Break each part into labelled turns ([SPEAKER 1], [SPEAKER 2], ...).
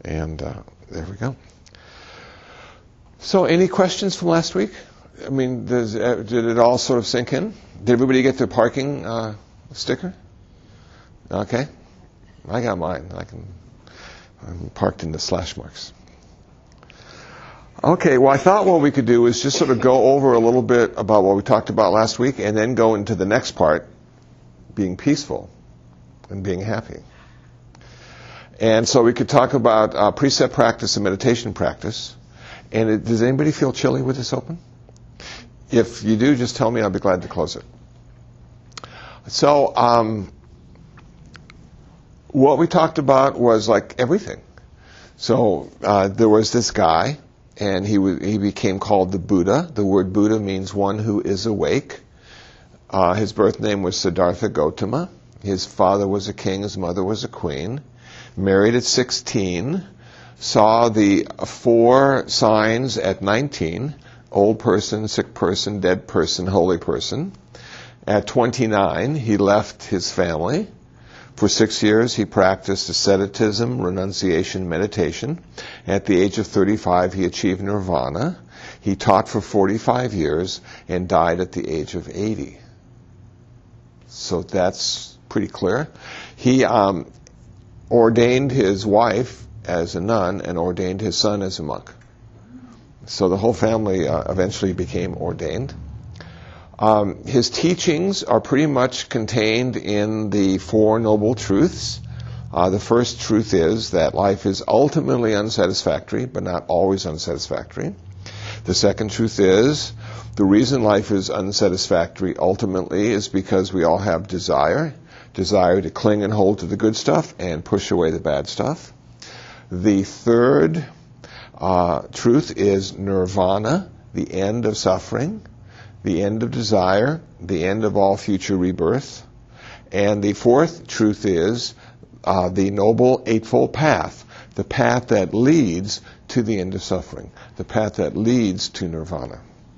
[SPEAKER 1] And there we go. So any questions from last week? I mean, did it all sort of sink in? Did everybody get their parking sticker? Okay. I got mine. I'm parked in the slash marks. Okay, well, I thought what we could do is just sort of go over a little bit about what we talked about last week and then go into the next part, being peaceful and being happy. And so we could talk about precept practice and meditation practice. And does anybody feel chilly with this open? If you do, just tell me. I'll be glad to close it. So what we talked about was like everything. So there was this guy, and he became called the Buddha. The word Buddha means one who is awake. His birth name was Siddhartha Gautama. His father was a king. His mother was a queen. Married at 16. Saw the 4 signs at 19. Old person, sick person, dead person, holy person. At 29, he left his family. For 6 years, he practiced asceticism, renunciation, meditation. At the age of 35, he achieved nirvana. He taught for 45 years and died at the age of 80. So that's pretty clear. He ordained his wife as a nun and ordained his son as a monk. So the whole family eventually became ordained. His teachings are pretty much contained in the 4 Noble Truths. The first truth is that life is ultimately unsatisfactory, but not always unsatisfactory. The second truth is the reason life is unsatisfactory ultimately is because we all have desire to cling and hold to the good stuff and push away the bad stuff. The third truth is nirvana, the end of suffering, the end of desire, the end of all future rebirth. And the fourth truth is the Noble Eightfold Path, the path that leads to the end of suffering, the path that leads to nirvana.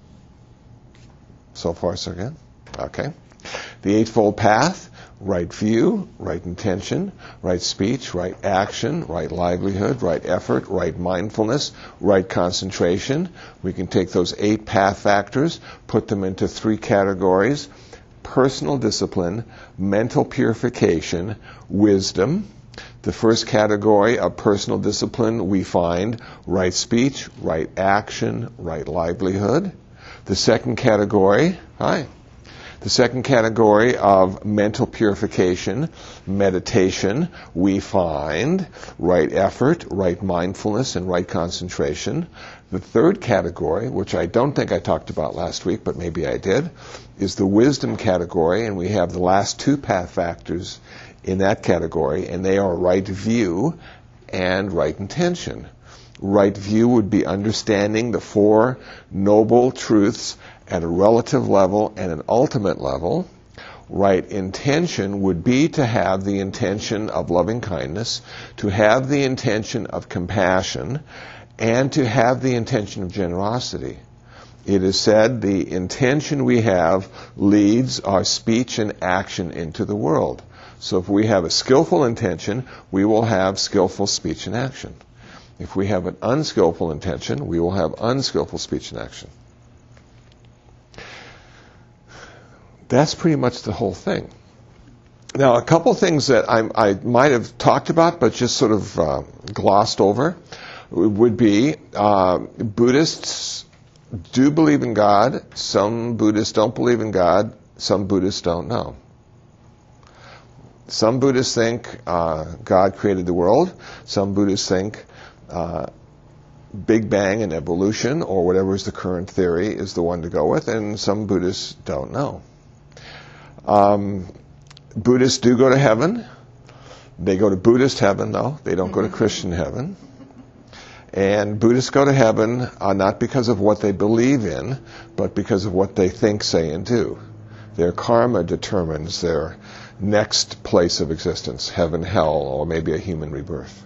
[SPEAKER 1] So far, so good? Okay. The Eightfold Path: right view, right intention, right speech, right action, right livelihood, right effort, right mindfulness, right concentration. We can take those 8 path factors, put them into 3 categories: personal discipline, mental purification, wisdom. The first category of personal discipline, we find right speech, right action, right livelihood. The second category, The second category of mental purification, meditation, we find right effort, right mindfulness, and right concentration. The third category, which I don't think I talked about last week, but maybe I did, is the wisdom category, and we have the last 2 path factors in that category, and they are right view and right intention. Right view would be understanding the 4 noble truths at a relative level and an ultimate level. Right intention would be to have the intention of loving kindness, to have the intention of compassion, and to have the intention of generosity. It is said the intention we have leads our speech and action into the world. So if we have a skillful intention, we will have skillful speech and action. If we have an unskillful intention, we will have unskillful speech and action. That's pretty much the whole thing. Now, a couple things that I might have talked about, but just sort of glossed over, would be Buddhists do believe in God. Some Buddhists don't believe in God. Some Buddhists don't know. Some Buddhists think God created the world. Some Buddhists think Big Bang and evolution, or whatever is the current theory, is the one to go with, and some Buddhists don't know. Buddhists do go to heaven. They go to Buddhist heaven, though. They don't go to Christian heaven. And Buddhists go to heaven not because of what they believe in, but because of what they think, say, and do. Their karma determines their next place of existence, heaven, hell, or maybe a human rebirth.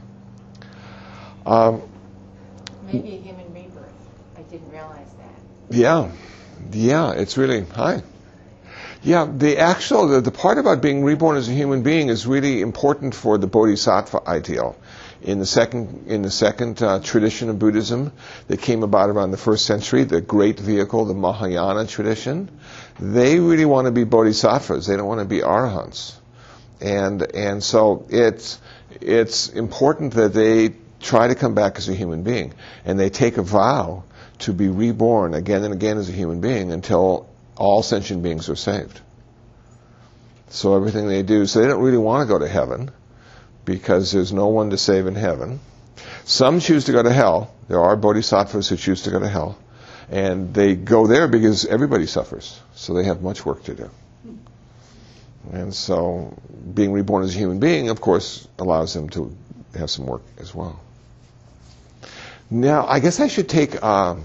[SPEAKER 2] Maybe a human rebirth. I didn't realize that.
[SPEAKER 1] Yeah, it's really, Yeah, the part about being reborn as a human being is really important for the Bodhisattva ideal. In the second tradition of Buddhism that came about around the 1st century, the great vehicle, the Mahayana tradition, they really want to be bodhisattvas. They don't want to be arahants. And so it's important that they try to come back as a human being. And they take a vow to be reborn again and again as a human being until all sentient beings are saved. So everything they do, so they don't really want to go to heaven because there's no one to save in heaven. Some choose to go to hell. There are bodhisattvas who choose to go to hell. And they go there because everybody suffers. So they have much work to do. And so being reborn as a human being, of course, allows them to have some work as well. Now, I guess I should take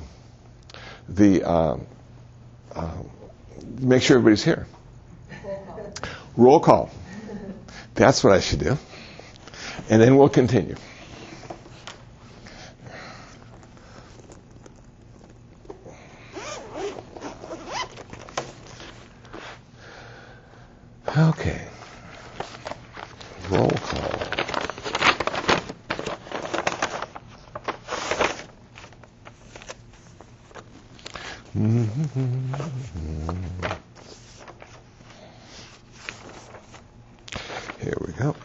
[SPEAKER 1] make sure everybody's here. Roll call. That's what I should do. And then we'll continue. Okay. Roll call. Here we go.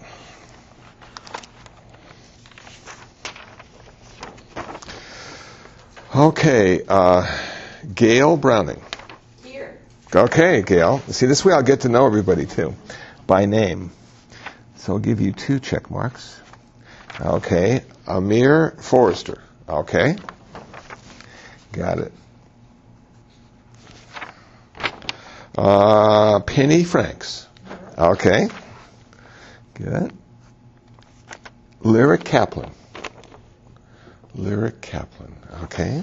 [SPEAKER 1] Okay, Gail Browning.
[SPEAKER 2] Here.
[SPEAKER 1] Okay, Gail. See, this way I'll get to know everybody too, by name. So I'll give you 2 check marks. Okay, Amir Forrester. Okay, got it. Penny Franks. Okay, good. Lyric Kaplan. Lyric Kaplan. Okay.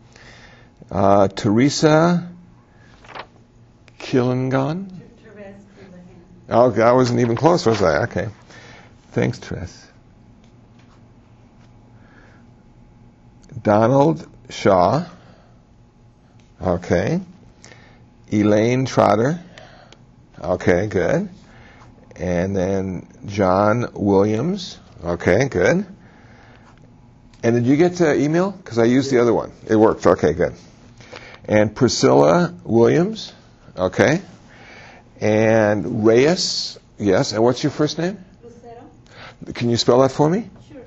[SPEAKER 1] Teresa Killingon. Oh, I wasn't even close, was I? Okay. Thanks, Therese. Donald Shaw. Okay. Elaine Trotter. Okay, good. And then John Williams. Okay, good. And did you get to email? Because I used the other one. It worked. Okay, good. And Priscilla Williams. Okay. And Reyes. Yes. And what's your first name?
[SPEAKER 2] Lucero.
[SPEAKER 1] Can you spell that for me?
[SPEAKER 2] Sure.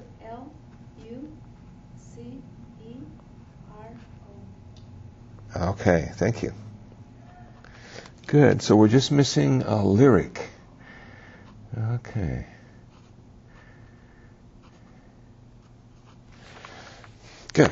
[SPEAKER 2] Lucero.
[SPEAKER 1] Okay. Thank you. Good. So we're just missing a lyric. Okay. Good.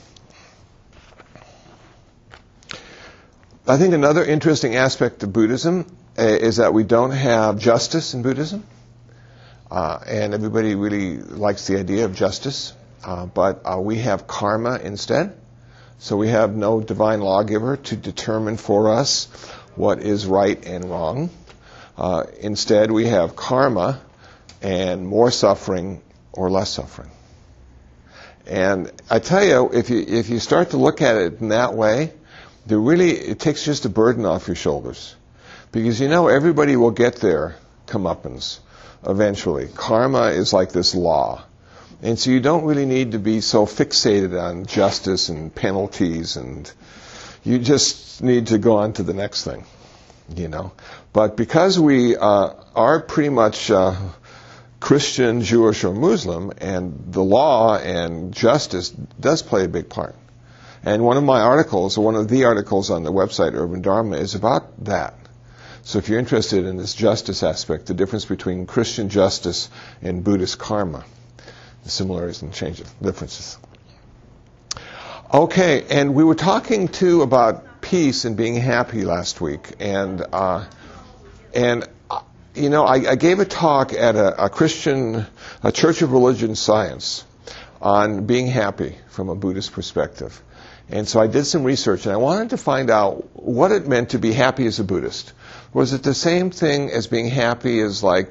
[SPEAKER 1] I think another interesting aspect of Buddhism is that we don't have justice in Buddhism. And everybody really likes the idea of justice. But we have karma instead. So we have no divine lawgiver to determine for us what is right and wrong. Instead, we have karma and more suffering or less suffering. And I tell you, if you start to look at it in that way, it takes just a burden off your shoulders. Because everybody will get their comeuppance eventually. Karma is like this law. And so you don't really need to be so fixated on justice and penalties, and you just need to go on to the next thing, But because we are pretty much Christian, Jewish, or Muslim, and the law and justice does play a big part. And one of my articles, or one of the articles on the website Urban Dharma, is about that. So if you're interested in this justice aspect, the difference between Christian justice and Buddhist karma, the similarities and differences. Okay, and we were talking too about peace and being happy last week, and I gave a talk at a Church of Religion Science on being happy from a Buddhist perspective. And so I did some research, and I wanted to find out what it meant to be happy as a Buddhist. Was it the same thing as being happy as a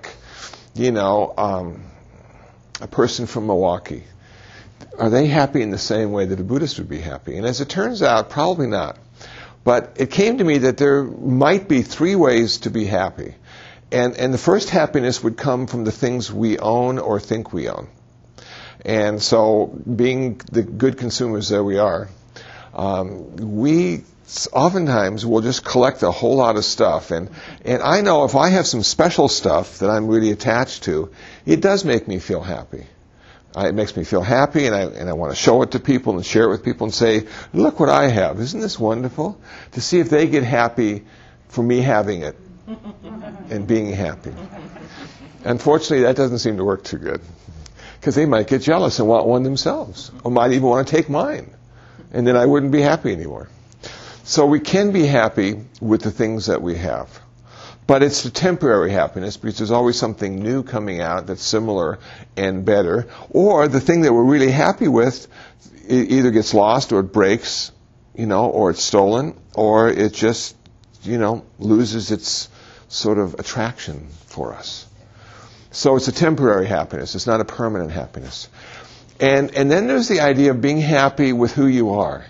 [SPEAKER 1] person from Milwaukee? Are they happy in the same way that a Buddhist would be happy? And as it turns out, probably not. But it came to me that there might be 3 ways to be happy. And the first happiness would come from the things we own or think we own. And so, being the good consumers that we are, we oftentimes will just collect a whole lot of stuff. And I know if I have some special stuff that I'm really attached to, it does make me feel happy. It makes me feel happy, and I want to show it to people and share it with people and say, look what I have. Isn't this wonderful? To see if they get happy for me having it and being happy. Unfortunately, that doesn't seem to work too good, because they might get jealous and want one themselves, or might even want to take mine, and then I wouldn't be happy anymore. So we can be happy with the things that we have. But it's a temporary happiness, because there's always something new coming out that's similar and better. Or the thing that we're really happy with, it either gets lost or it breaks, or it's stolen, or it just, loses its sort of attraction for us. So it's a temporary happiness. It's not a permanent happiness. And then there's the idea of being happy with who you are.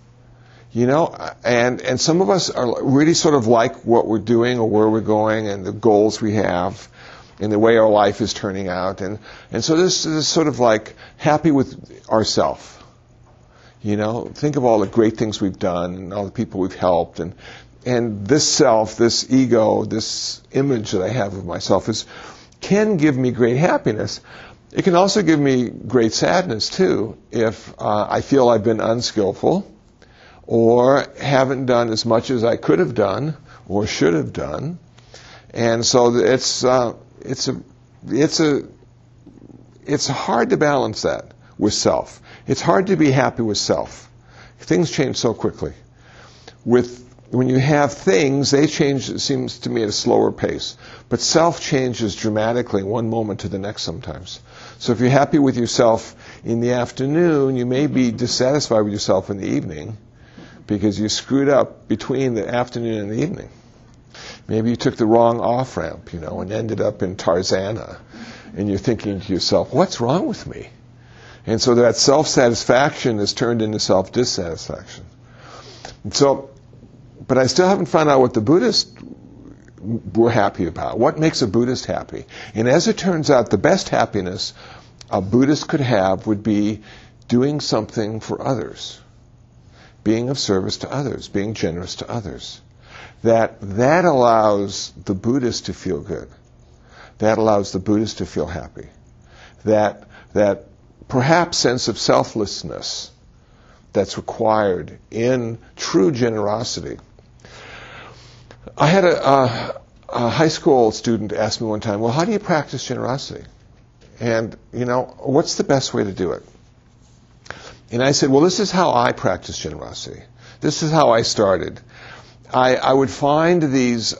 [SPEAKER 1] And some of us are really sort of like what we're doing or where we're going and the goals we have and the way our life is turning out. And so this is sort of like happy with ourselves. Think of all the great things we've done and all the people we've helped. And this self, this ego, this image that I have of myself can give me great happiness. It can also give me great sadness, too, if I feel I've been unskillful, or haven't done as much as I could have done or should have done. And so it's hard to balance that with self. It's hard to be happy with self. Things change so quickly. When you have things, they change, it seems to me, at a slower pace. But self changes dramatically one moment to the next sometimes. So if you're happy with yourself in the afternoon, you may be dissatisfied with yourself in the evening, because you screwed up between the afternoon and the evening. Maybe you took the wrong off-ramp, and ended up in Tarzana. And you're thinking to yourself, what's wrong with me? And so that self-satisfaction is turned into self-dissatisfaction. But I still haven't found out what the Buddhists were happy about. What makes a Buddhist happy? And as it turns out, the best happiness a Buddhist could have would be doing something for others. Being of service to others, being generous to others. That allows the Buddhist to feel good. That allows the Buddhist to feel happy. That perhaps sense of selflessness that's required in true generosity. I had a high school student ask me one time, well, how do you practice generosity? And, what's the best way to do it? And I said, well, this is how I practice generosity. This is how I started. I would find these,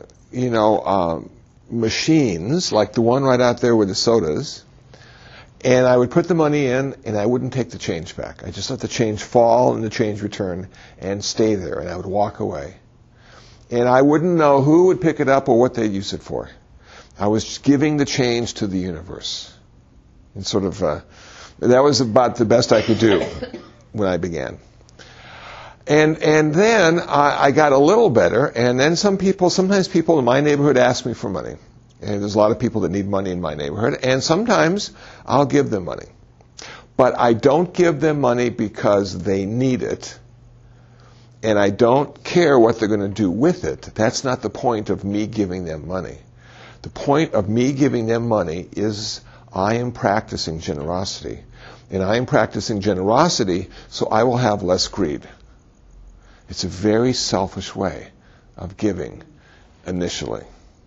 [SPEAKER 1] machines, like the one right out there with the sodas, and I would put the money in, and I wouldn't take the change back. I just let the change fall and the change return and stay there, and I would walk away. And I wouldn't know who would pick it up or what they'd use it for. I was just giving the change to the universe. And sort of, that was about the best I could do when I began. And then I got a little better, and then sometimes people in my neighborhood ask me for money. And there's a lot of people that need money in my neighborhood, and sometimes I'll give them money. But I don't give them money because they need it, and I don't care what they're going to do with it. That's not the point of me giving them money. The point of me giving them money is I am practicing generosity. And I am practicing generosity so I will have less greed. It's a very selfish way of giving initially.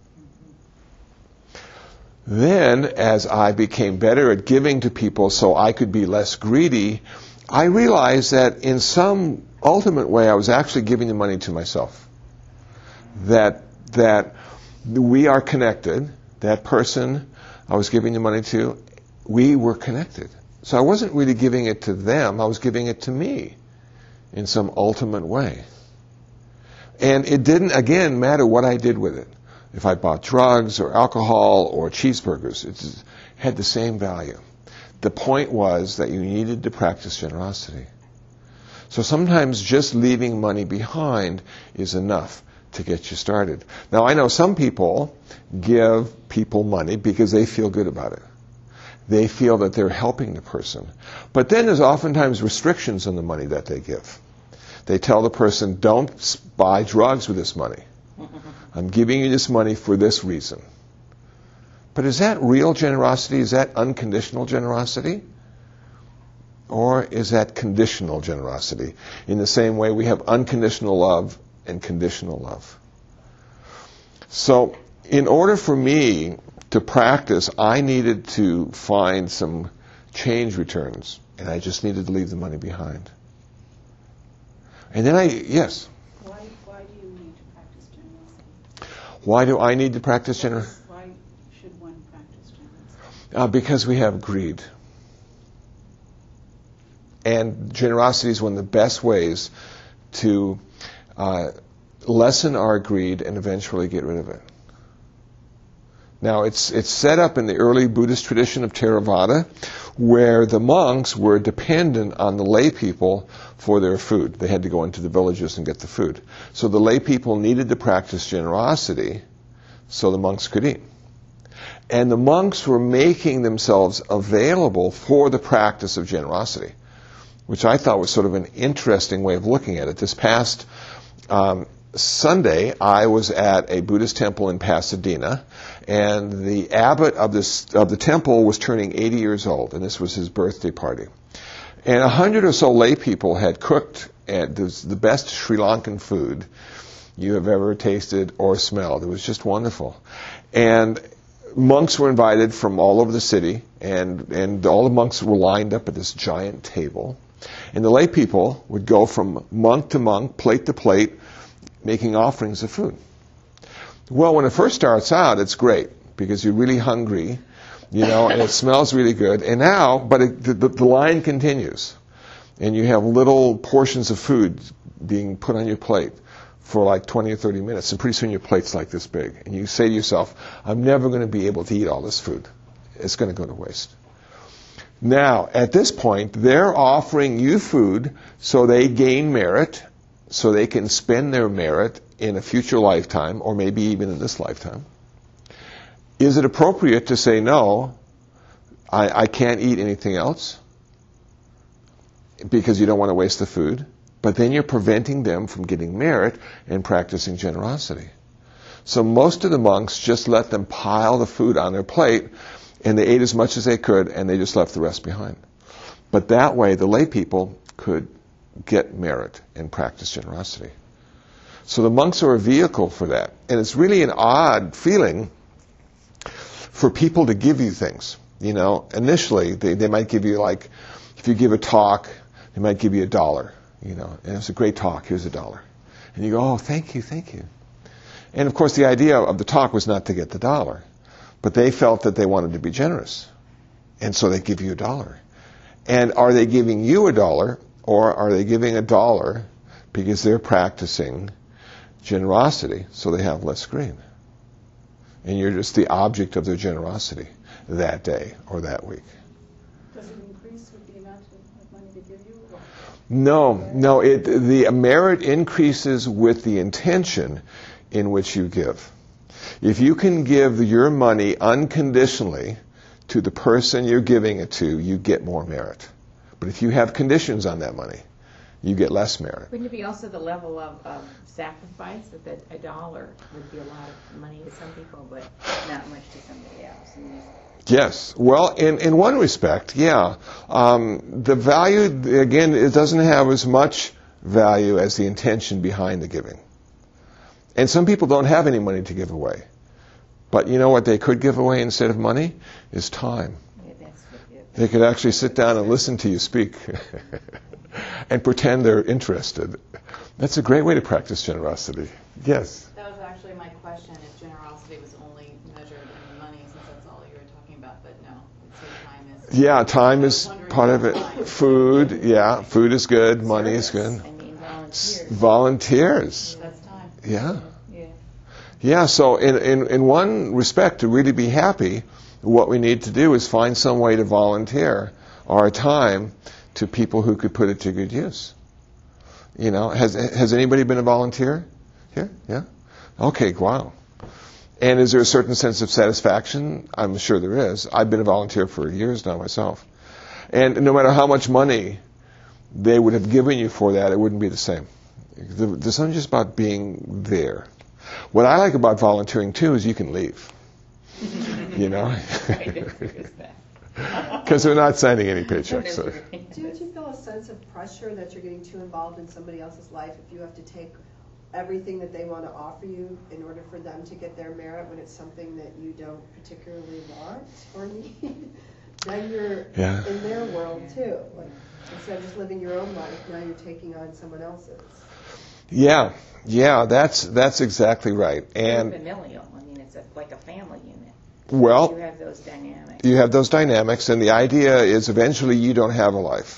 [SPEAKER 1] Then, as I became better at giving to people so I could be less greedy, I realized that in some ultimate way I was actually giving the money to myself. That we are connected. That person I was giving the money to, we were connected. So I wasn't really giving it to them, I was giving it to me in some ultimate way. And it didn't, again, matter what I did with it. If I bought drugs or alcohol or cheeseburgers, it had the same value. The point was that you needed to practice generosity. So sometimes just leaving money behind is enough to get you started. Now, I know some people give people money because they feel good about it. They feel that they're helping the person. But then there's oftentimes restrictions on the money that they give. They tell the person, don't buy drugs with this money. I'm giving you this money for this reason. But is that real generosity? Is that unconditional generosity? Or is that conditional generosity? In the same way we have unconditional love and conditional love. So, in order for me to practice, I needed to find some change returns, and I just needed to leave the money behind. And then yes?
[SPEAKER 2] Why do you need to practice generosity?
[SPEAKER 1] Why do I need to practice generosity?
[SPEAKER 2] Why should one practice generosity?
[SPEAKER 1] Because we have greed. And generosity is one of the best ways to lessen our greed and eventually get rid of it. Now, it's set up in the early Buddhist tradition of Theravada, where the monks were dependent on the lay people for their food. They had to go into the villages and get the food. So the lay people needed to practice generosity so the monks could eat. And the monks were making themselves available for the practice of generosity, which I thought was sort of an interesting way of looking at it. This past Sunday, I was at a Buddhist temple in Pasadena, and the abbot of the temple was turning 80 years old, and this was his birthday party. And 100 or so lay people had cooked the best Sri Lankan food you have ever tasted or smelled. It was just wonderful. And monks were invited from all over the city, and all the monks were lined up at this giant table. And the lay people would go from monk to monk, plate to plate, making offerings of food. Well, when it first starts out, it's great because you're really hungry, and it smells really good. And now, the line continues, and you have little portions of food being put on your plate for like 20 or 30 minutes, and pretty soon your plate's like this big. And you say to yourself, I'm never going to be able to eat all this food. It's going to go to waste. Now, at this point, they're offering you food so they gain merit, so they can spend their merit in a future lifetime, or maybe even in this lifetime. Is it appropriate to say, no, I can't eat anything else because you don't want to waste the food? But then you're preventing them from getting merit and practicing generosity. So most of the monks just let them pile the food on their plate, and they ate as much as they could, and they just left the rest behind. But that way, the lay people could get merit and practice generosity. So the monks are a vehicle for that. And it's really an odd feeling for people to give you things. Initially, they might give you, like, if you give a talk, they might give you $1. And it's a great talk, here's $1. And you go, oh, thank you, thank you. And of course, the idea of the talk was not to get the $1. But they felt that they wanted to be generous. And so they give you $1. And are they giving you $1, or are they giving $1 because they're practicing generosity so they have less greed? And you're just the object of their generosity that day or that week.
[SPEAKER 2] Does it increase with the amount of money they give you? Or?
[SPEAKER 1] No. The merit increases with the intention in which you give. If you can give your money unconditionally to the person you're giving it to, you get more merit. But if you have conditions on that money, you get less merit.
[SPEAKER 3] Wouldn't it be also the level of sacrifice that $1 would be a lot of money to some people, but not much to somebody else?
[SPEAKER 1] Yes. Well, in one respect, yeah. The value, again, it doesn't have as much value as the intention behind the giving. And some people don't have any money to give away. But you know what they could give away instead of money? Is time. They could actually sit down and listen to you speak and pretend they're interested. That's a great way to practice generosity. Yes?
[SPEAKER 4] That was actually my question, if generosity was only measured in money, since that's all you were talking about, but no. So time is...
[SPEAKER 1] Yeah, time is part of it. Food, yeah, food is good, money is good.
[SPEAKER 3] I mean, volunteers.
[SPEAKER 1] Volunteers.
[SPEAKER 4] That's time.
[SPEAKER 1] Yeah. Yeah, so in one respect, to really be happy, what we need to do is find some way to volunteer our time to people who could put it to good use. You know, has anybody been a volunteer here? Yeah? Okay, wow. And is there a certain sense of satisfaction? I'm sure there is. I've been a volunteer for years now myself. And no matter how much money they would have given you for that, it wouldn't be the same. There's something just about being there. What I like about volunteering, too, is you can leave. You know? Because they're not signing any paychecks. So.
[SPEAKER 2] Don't you feel a sense of pressure that you're getting too involved in somebody else's life if you have to take everything that they want to offer you in order for them to get their merit when it's something that you don't particularly want or need? Then you're in their world too. Like, instead of just living your own life, now you're taking on someone else's.
[SPEAKER 1] Yeah, that's exactly right. And
[SPEAKER 3] familial. I mean, it's like a family unit.
[SPEAKER 1] Well,
[SPEAKER 3] you have those dynamics.
[SPEAKER 1] You have those dynamics, and the idea is eventually you don't have a life.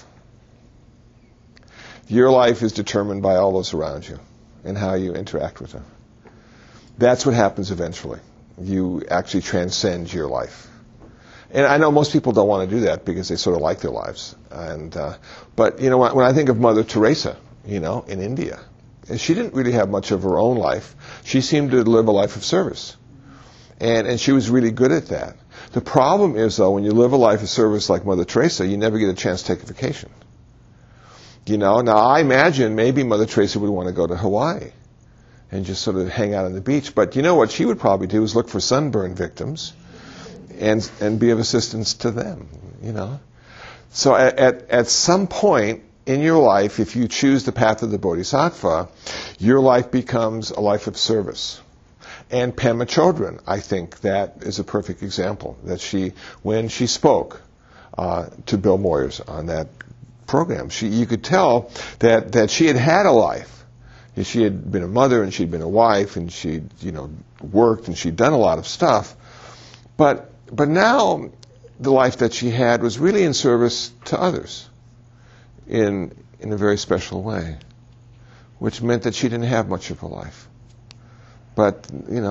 [SPEAKER 1] Your life is determined by all those around you and how you interact with them. That's what happens eventually. You actually transcend your life. And I know most people don't want to do that because they sort of like their lives. But you know, when I think of Mother Teresa, you know, in India, she didn't really have much of her own life. She seemed to live a life of service. And she was really good at that. The problem is, though, when you live a life of service like Mother Teresa, you never get a chance to take a vacation. You know, now I imagine maybe Mother Teresa would want to go to Hawaii and just sort of hang out on the beach. But you know what she would probably do is look for sunburn victims and be of assistance to them, you know. So at some point in your life, if you choose the path of the Bodhisattva, your life becomes a life of service. And Pema Chodron, I think that is a perfect example. That when she spoke to Bill Moyers on that program, you could tell that she had a life. She had been a mother and she'd been a wife and she'd worked and she'd done a lot of stuff. But now the life that she had was really in service to others in a very special way, which meant that she didn't have much of a life. But,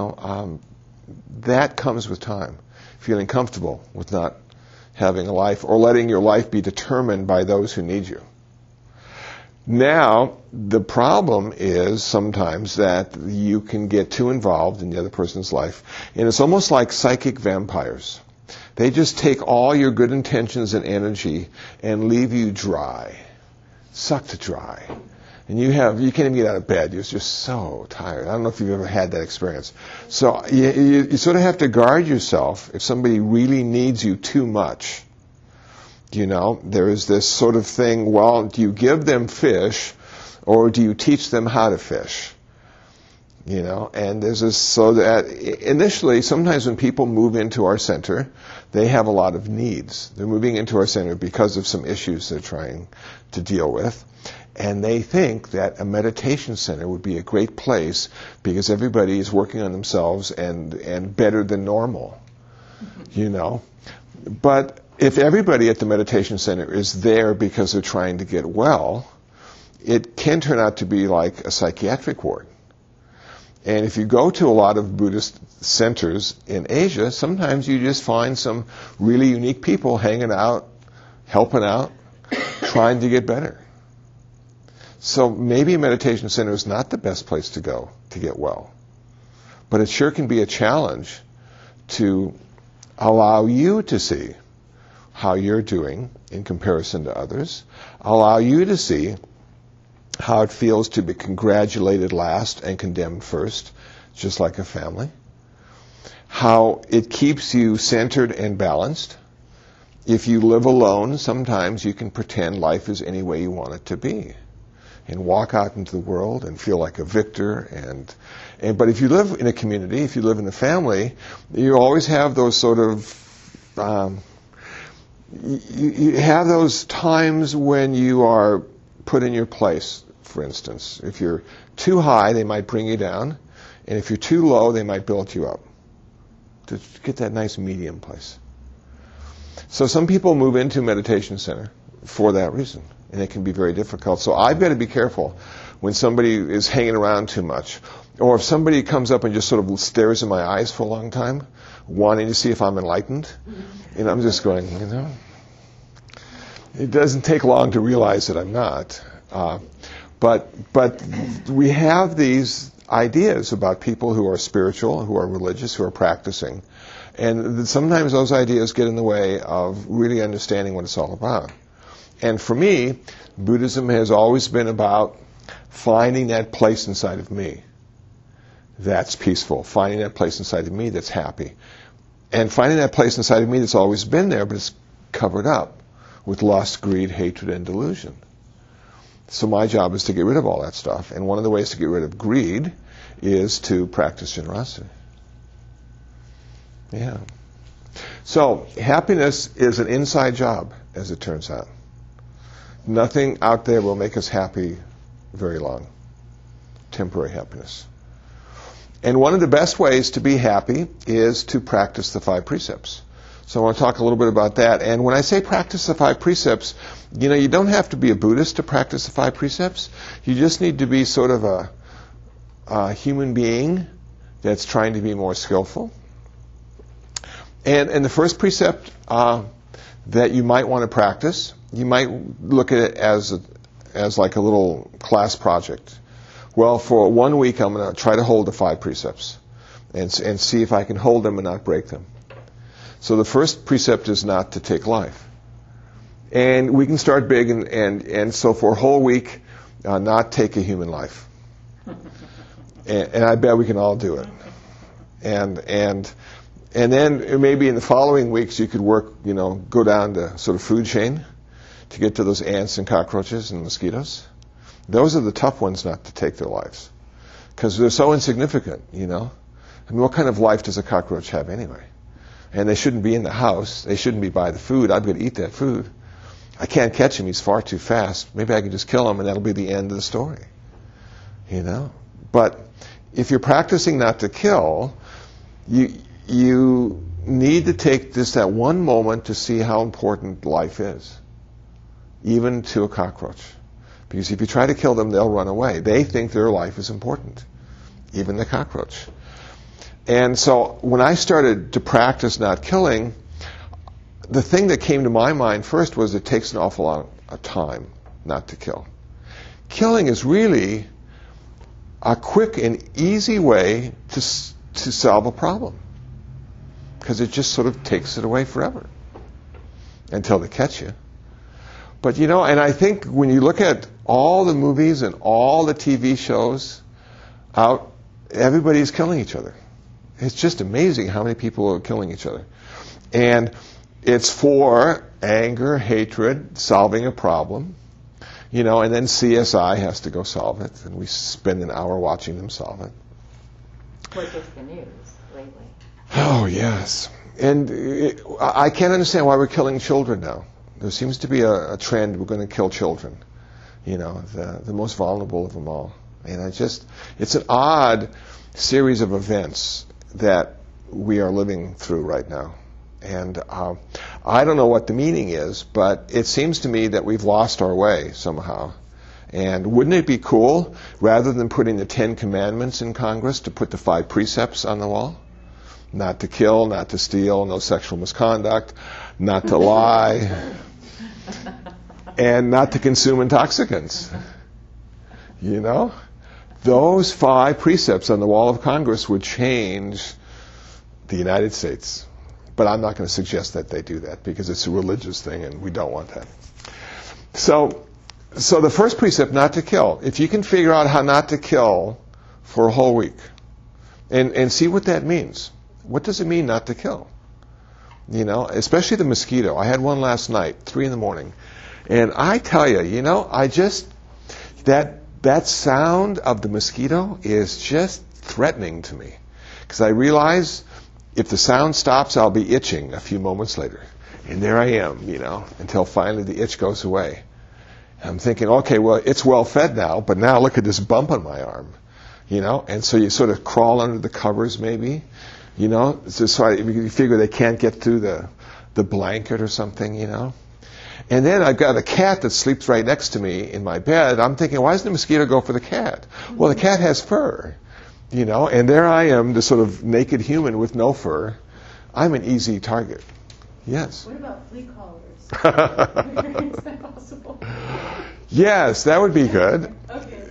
[SPEAKER 1] that comes with time, feeling comfortable with not having a life or letting your life be determined by those who need you. Now, the problem is sometimes that you can get too involved in the other person's life, and it's almost like psychic vampires. They just take all your good intentions and energy and leave you dry, sucked dry. And you can't even get out of bed. You're just so tired. I don't know if you've ever had that experience. So you sort of have to guard yourself if somebody really needs you too much. There is this sort of thing, well, do you give them fish or do you teach them how to fish? And there's this, so that initially, sometimes when people move into our center, they have a lot of needs. They're moving into our center because of some issues they're trying to deal with. And they think that a meditation center would be a great place because everybody is working on themselves and better than normal, But if everybody at the meditation center is there because they're trying to get well, it can turn out to be like a psychiatric ward. And if you go to a lot of Buddhist centers in Asia, sometimes you just find some really unique people hanging out, helping out, trying to get better. So maybe a meditation center is not the best place to go to get well. But it sure can be a challenge to allow you to see how you're doing in comparison to others, allow you to see how it feels to be congratulated last and condemned first, just like a family, how it keeps you centered and balanced. If you live alone, sometimes you can pretend life is any way you want it to be and walk out into the world and feel like a victor. But if you live in a community, if you live in a family, you always have those sort of, you have those times when you are put in your place, for instance. If you're too high, they might bring you down. And if you're too low, they might build you up to get that nice medium place. So some people move into a meditation center for that reason. And it can be very difficult. So I've got to be careful when somebody is hanging around too much. Or if somebody comes up and just sort of stares in my eyes for a long time, wanting to see if I'm enlightened. And I'm just going, it doesn't take long to realize that I'm not. But we have these ideas about people who are spiritual, who are religious, who are practicing. And sometimes those ideas get in the way of really understanding what it's all about. And for me, Buddhism has always been about finding that place inside of me that's peaceful, finding that place inside of me that's happy, and finding that place inside of me that's always been there, but it's covered up with lust, greed, hatred, and delusion. So my job is to get rid of all that stuff, and one of the ways to get rid of greed is to practice generosity. Yeah. So happiness is an inside job, as it turns out. Nothing out there will make us happy very long. Temporary happiness. And one of the best ways to be happy is to practice the 5 precepts. So I want to talk a little bit about that. And when I say practice the 5 precepts, you don't have to be a Buddhist to practice the 5 precepts. You just need to be sort of a human being that's trying to be more skillful. And the first precept that you might want to practice, you might look at it as like a little class project. Well, for 1 week, I'm going to try to hold the 5 precepts and see if I can hold them and not break them. So the first precept is not to take life. And we can start big, and so for a whole week, not take a human life. And I bet we can all do it. And then maybe in the following weeks, you could work, go down the sort of food chain to get to those ants and cockroaches and mosquitoes. Those are the tough ones not to take their lives, because they're so insignificant, I mean, what kind of life does a cockroach have anyway? And they shouldn't be in the house. They shouldn't be by the food. I'm going to eat that food. I can't catch him. He's far too fast. Maybe I can just kill him, and that'll be the end of the story. But if you're practicing not to kill, you need to take just that one moment to see how important life is, even to a cockroach. Because if you try to kill them, they'll run away. They think their life is important, even the cockroach. And so when I started to practice not killing, the thing that came to my mind first was it takes an awful lot of time not to kill. Killing is really a quick and easy way to solve a problem, because it just sort of takes it away forever until they catch you. But and I think when you look at all the movies and all the TV shows out, everybody's killing each other. It's just amazing how many people are killing each other. And it's for anger, hatred, solving a problem, and then CSI has to go solve it, and we spend an hour watching them solve it.
[SPEAKER 3] Or just the news lately.
[SPEAKER 1] Oh, yes. And I can't understand why we're killing children now. There seems to be a trend, we're going to kill children, the most vulnerable of them all. And it's an odd series of events that we are living through right now. And I don't know what the meaning is, but it seems to me that we've lost our way somehow. And wouldn't it be cool, rather than putting the 10 Commandments in Congress, to put the 5 precepts on the wall? Not to kill, not to steal, no sexual misconduct, not to lie, and not to consume intoxicants. Those 5 precepts on the wall of Congress would change the United States. But I'm not going to suggest that they do that, because it's a religious thing and we don't want that. So the first precept, not to kill. If you can figure out how not to kill for a whole week and see what that means. What does it mean not to kill? Especially the mosquito. I had one last night, 3 a.m. And I tell you, that sound of the mosquito is just threatening to me. Because I realize if the sound stops, I'll be itching a few moments later. And there I am, until finally the itch goes away. And I'm thinking, okay, well, it's well fed now, but now look at this bump on my arm. And so you sort of crawl under the covers maybe, so you figure they can't get through the blanket or something, And then I've got a cat that sleeps right next to me in my bed. I'm thinking, why doesn't the mosquito go for the cat? Well, the cat has fur, and there I am, the sort of naked human with no fur. I'm an easy target. Yes?
[SPEAKER 4] What about flea collars? Is that possible?
[SPEAKER 1] Yes, that would be good.
[SPEAKER 4] Okay.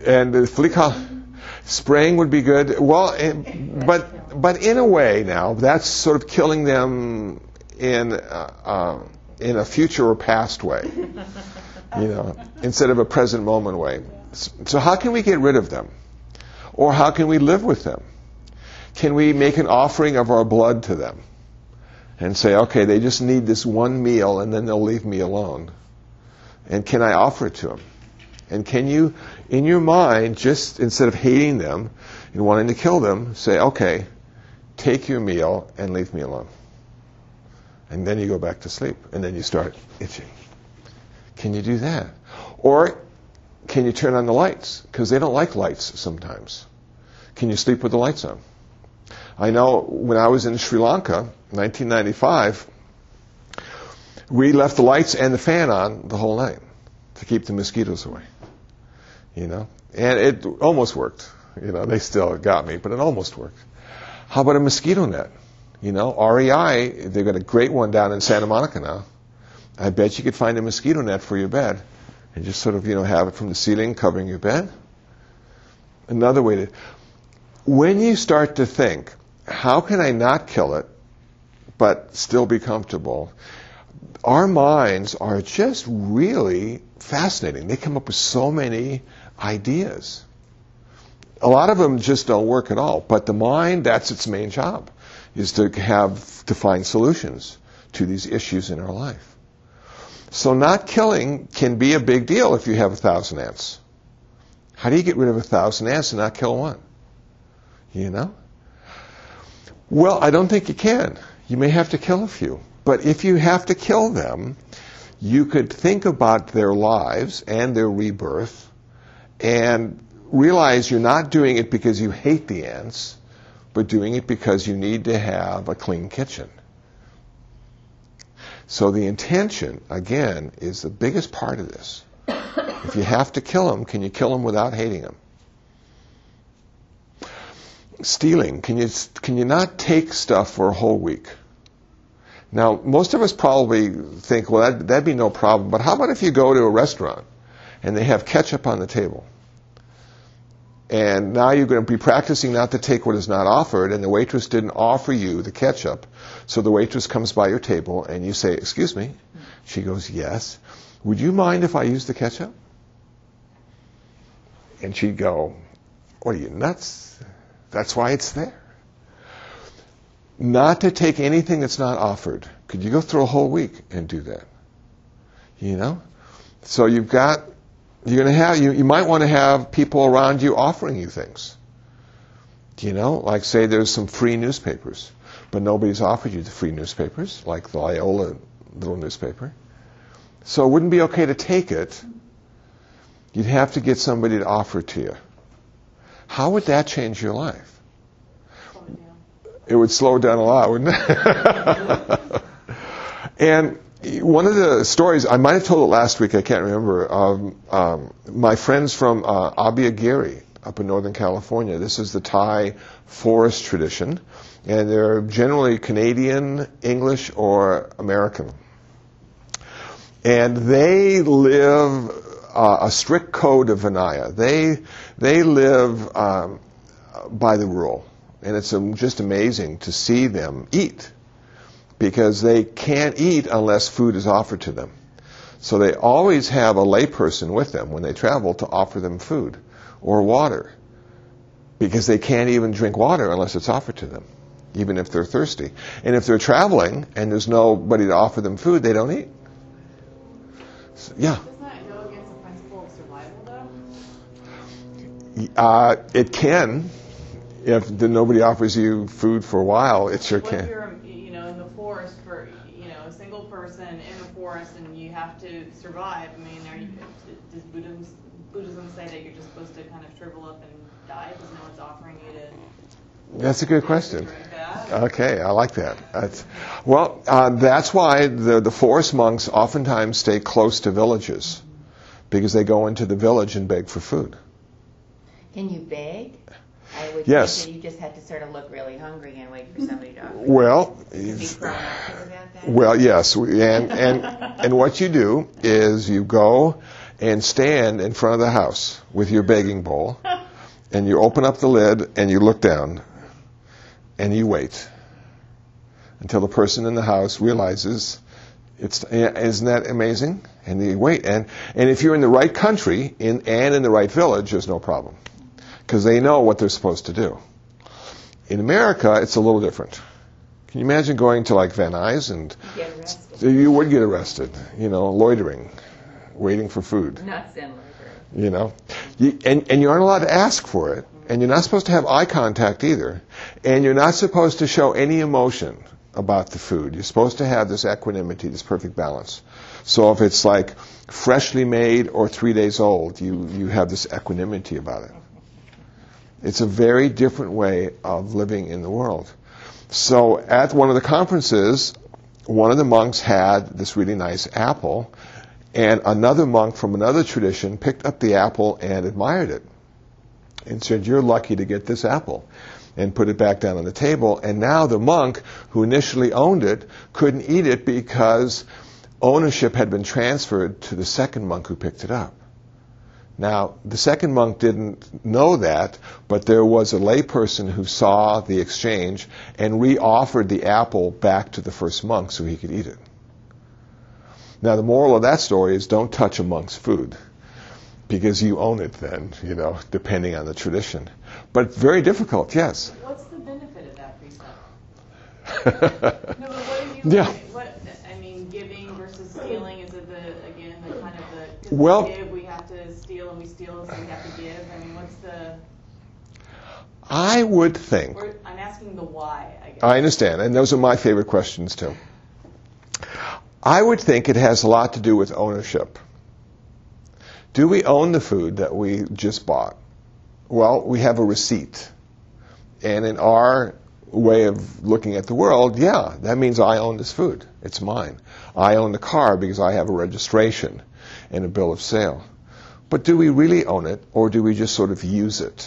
[SPEAKER 1] And the spraying would be good. Well, but in a way now, that's sort of killing them in a future or past way, instead of a present moment way. So how can we get rid of them? Or how can we live with them? Can we make an offering of our blood to them and say, okay, they just need this one meal and then they'll leave me alone? And can I offer it to them? And can you, in your mind, just instead of hating them and wanting to kill them, say, okay, take your meal and leave me alone. And then you go back to sleep, and then you start itching. Can you do that? Or can you turn on the lights? Because they don't like lights sometimes. Can you sleep with the lights on? I know when I was in Sri Lanka, 1995, we left the lights and the fan on the whole night to keep the mosquitoes away. And it almost worked. They still got me, but it almost worked. How about a mosquito net? REI, they've got a great one down in Santa Monica now. I bet you could find a mosquito net for your bed and just sort of, have it from the ceiling covering your bed. Another way to, when you start to think, how can I not kill it, but still be comfortable? Our minds are just really fascinating. They come up with so many ideas. A lot of them just don't work at all. But the mind, that's its main job, is to find solutions to these issues in our life. So not killing can be a big deal if you have 1,000 ants. How do you get rid of 1,000 ants and not kill one? Well, I don't think you can. You may have to kill a few. But if you have to kill them, you could think about their lives and their rebirth and realize you're not doing it because you hate the ants, but doing it because you need to have a clean kitchen. So the intention, again, is the biggest part of this. If you have to kill them, can you kill them without hating them? Stealing, can you not take stuff for a whole week? Now, most of us probably think, well, that'd be no problem. But how about if you go to a restaurant and they have ketchup on the table? And now you're going to be practicing not to take what is not offered, and the waitress didn't offer you the ketchup. So the waitress comes by your table and you say, excuse me. She goes, yes. Would you mind if I use the ketchup? And she'd go, what are you, nuts? That's why it's there. Not to take anything that's not offered. Could you go through a whole week and do that? So you might want to have people around you offering you things. Like say there's some free newspapers, but nobody's offered you the free newspapers, like the Loyola little newspaper. So it wouldn't be okay to take it. You'd have to get somebody to offer it to you. How would that change your life? It would slow down a lot, wouldn't it? And one of the stories, I might have told it last week, I can't remember, my friends from Abhiagiri up in Northern California. This is the Thai forest tradition, and they're generally Canadian, English, or American. And they live a strict code of Vinaya. They live by the rule. And it's just amazing to see them eat, because they can't eat unless food is offered to them. So they always have a layperson with them when they travel to offer them food or water, because they can't even drink water unless it's offered to them, even if they're thirsty. And if they're traveling and there's nobody to offer them food, they don't eat. So, yeah.
[SPEAKER 4] Doesn't that go against the principle of survival, though?
[SPEAKER 1] It can. If nobody offers you food for a while, it sure
[SPEAKER 4] What
[SPEAKER 1] can.
[SPEAKER 4] if you're, in the forest for, a single person in the forest and you have to survive? I mean, does Buddhism say that you're just supposed to kind of shrivel up and die because no one's offering you to?
[SPEAKER 1] That's a good question.
[SPEAKER 4] Drink that?
[SPEAKER 1] Okay, I like that. That's why the forest monks oftentimes stay close to villages, because they go into the village and beg for food.
[SPEAKER 3] Can you beg? I would
[SPEAKER 1] Yes.
[SPEAKER 3] think that you just had to sort of look really hungry and wait for somebody to offer.
[SPEAKER 1] Well,
[SPEAKER 3] To be proactive about that.
[SPEAKER 1] well, yes, and what you do is you go and stand in front of the house with your begging bowl, and you open up the lid and you look down, and you wait until the person in the house realizes isn't that amazing? And you wait. And if you're in the right country and in the right village, there's no problem, because they know what they're supposed to do. In America, it's a little different. Can you imagine going to like Van Nuys and
[SPEAKER 3] Get arrested.
[SPEAKER 1] you would get arrested, loitering, waiting for food,
[SPEAKER 3] Not Zen loitering.
[SPEAKER 1] and you aren't allowed to ask for it, and you're not supposed to have eye contact either, and you're not supposed to show any emotion about the food. You're supposed to have this equanimity, this perfect balance. So if it's like freshly made or 3 days old, you have this equanimity about it. It's a very different way of living in the world. So at one of the conferences, one of the monks had this really nice apple, and another monk from another tradition picked up the apple and admired it and said, "You're lucky to get this apple," and put it back down on the table. And now the monk who initially owned it couldn't eat it because ownership had been transferred to the second monk who picked it up. Now, the second monk didn't know that, but there was a layperson who saw the exchange and re-offered the apple back to the first monk so he could eat it. Now, the moral of that story is don't touch a monk's food, because you own it then, depending on the tradition. But very difficult, yes.
[SPEAKER 4] What's the benefit of that precept? No, but what if you
[SPEAKER 1] Yeah.
[SPEAKER 4] Giving versus stealing, is it the kind of the, 'cause
[SPEAKER 1] Well-
[SPEAKER 4] we give, we have to steal, and we steal, so we have to give? What's the,
[SPEAKER 1] I would think,
[SPEAKER 4] I'm asking the why, I guess.
[SPEAKER 1] I understand, and those are my favorite questions too. I would think it has a lot to do with ownership. Do we own the food that we just bought? Well, we have a receipt. And in our way of looking at the world, yeah, that means I own this food. It's mine. I own the car because I have a registration and a bill of sale. But do we really own it, or do we just sort of use it?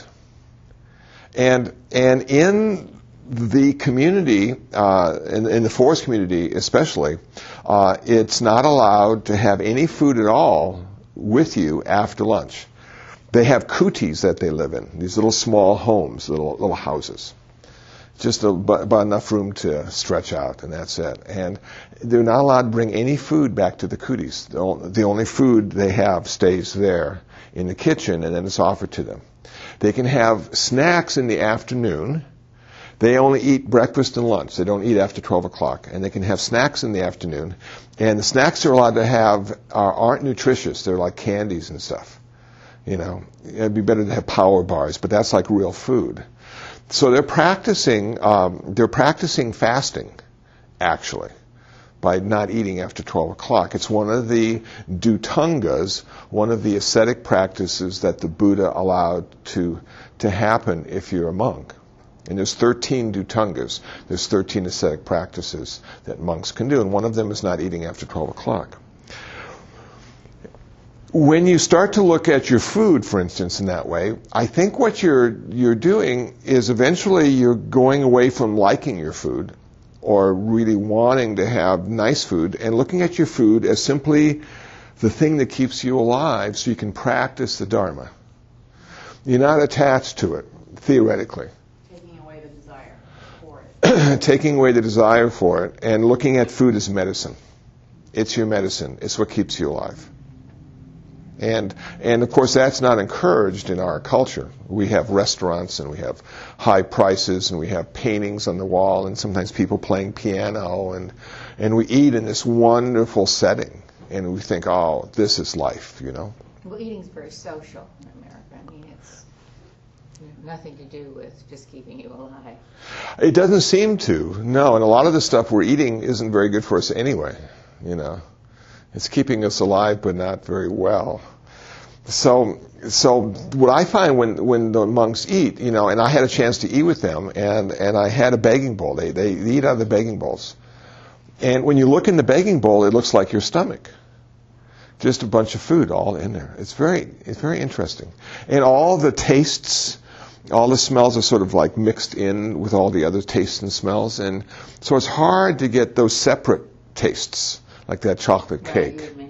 [SPEAKER 1] And in the community, in the forest community especially, it's not allowed to have any food at all with you after lunch. They have kutis that they live in, these little small homes, little houses. Just about enough room to stretch out, and that's it. And they're not allowed to bring any food back to the kutis. The only food they have stays there in the kitchen, and then it's offered to them. They can have snacks in the afternoon. They only eat breakfast and lunch. They don't eat after 12 o'clock. And they can have snacks in the afternoon. And the snacks they're allowed to have aren't nutritious. They're like candies and stuff. It'd be better to have power bars, but that's like real food. So they're practicing fasting, actually, by not eating after 12 o'clock. It's one of the dhutangas, one of the ascetic practices that the Buddha allowed to happen if you're a monk. And there's 13 dhutangas. There's 13 ascetic practices that monks can do, and one of them is not eating after 12 o'clock. When you start to look at your food, for instance, in that way, I think what you're doing is eventually you're going away from liking your food or really wanting to have nice food and looking at your food as simply the thing that keeps you alive so you can practice the Dharma. You're not attached to it, theoretically.
[SPEAKER 4] Taking away the desire for it.
[SPEAKER 1] Taking away the desire for it and looking at food as medicine. It's your medicine. It's what keeps you alive. And of course that's not encouraged in our culture. We have restaurants and we have high prices and we have paintings on the wall and sometimes people playing piano and we eat in this wonderful setting and we think, oh, this is life,
[SPEAKER 3] Well, eating's very social in America. It's nothing to do with just keeping you alive.
[SPEAKER 1] It doesn't seem to, no. And a lot of the stuff we're eating isn't very good for us anyway, It's keeping us alive, but not very well. So what I find when the monks eat, and I had a chance to eat with them, and I had a begging bowl. They eat out of the begging bowls. And when you look in the begging bowl, it looks like your stomach. Just a bunch of food all in there. It's very interesting. And all the tastes, all the smells are sort of like mixed in with all the other tastes and smells. And so it's hard to get those separate tastes. Like that chocolate cake.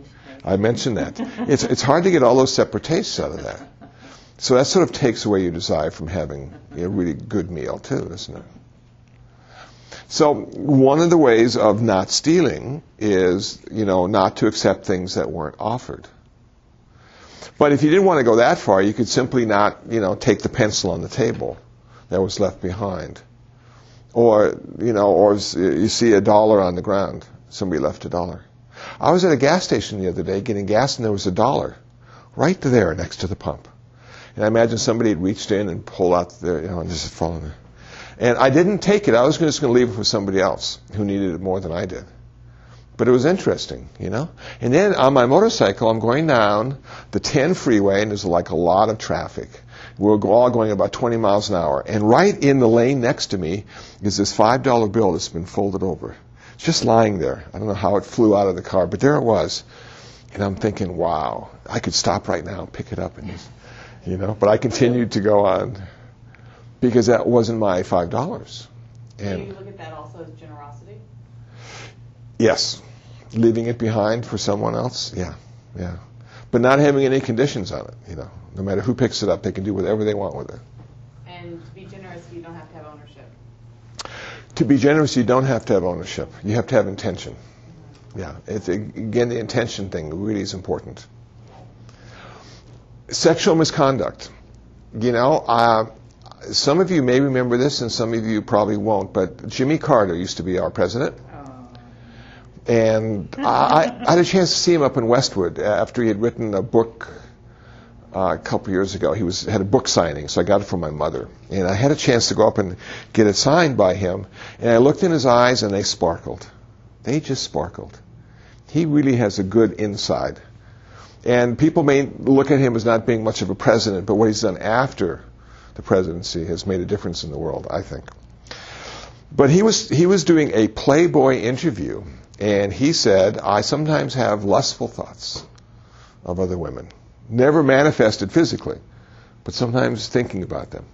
[SPEAKER 1] I mentioned that. It's hard to get all those separate tastes out of that. So that sort of takes away your desire from having a really good meal too, isn't it? So one of the ways of not stealing is, not to accept things that weren't offered. But if you didn't want to go that far, you could simply not, take the pencil on the table that was left behind. Or you see $1 on the ground. Somebody left $1. I was at a gas station the other day getting gas, and there was $1 right there next to the pump. And I imagine somebody had reached in and pulled out and just fallen there. And I didn't take it. I was just going to leave it for somebody else who needed it more than I did. But it was interesting, And then on my motorcycle, I'm going down the 10 freeway, and there's like a lot of traffic. We're all going about 20 miles an hour. And right in the lane next to me is this $5 bill that's been folded over. It's just lying there. I don't know how it flew out of the car, but there it was. And I'm thinking, wow, I could stop right now and pick it up and just, But I continued to go on because that wasn't my $5.
[SPEAKER 4] And you look at that also as generosity?
[SPEAKER 1] Yes. Leaving it behind for someone else, yeah. But not having any conditions on it, No matter who picks it up, they can do whatever they want with it.
[SPEAKER 4] And to be generous, you don't have to have ownership.
[SPEAKER 1] To be generous, you don't have to have ownership. You have to have intention. Yeah. Again, the intention thing really is important. Sexual misconduct. Some of you may remember this, and some of you probably won't, but Jimmy Carter used to be our president. And I had a chance to see him up in Westwood after he had written a book a couple years ago. He had a book signing, so I got it from my mother. And I had a chance to go up and get it signed by him. And I looked in his eyes, and they sparkled. They just sparkled. He really has a good inside. And people may look at him as not being much of a president, but what he's done after the presidency has made a difference in the world, I think. But he was doing a Playboy interview, and he said, I sometimes have lustful thoughts of other women. Never manifested physically, but sometimes thinking about them,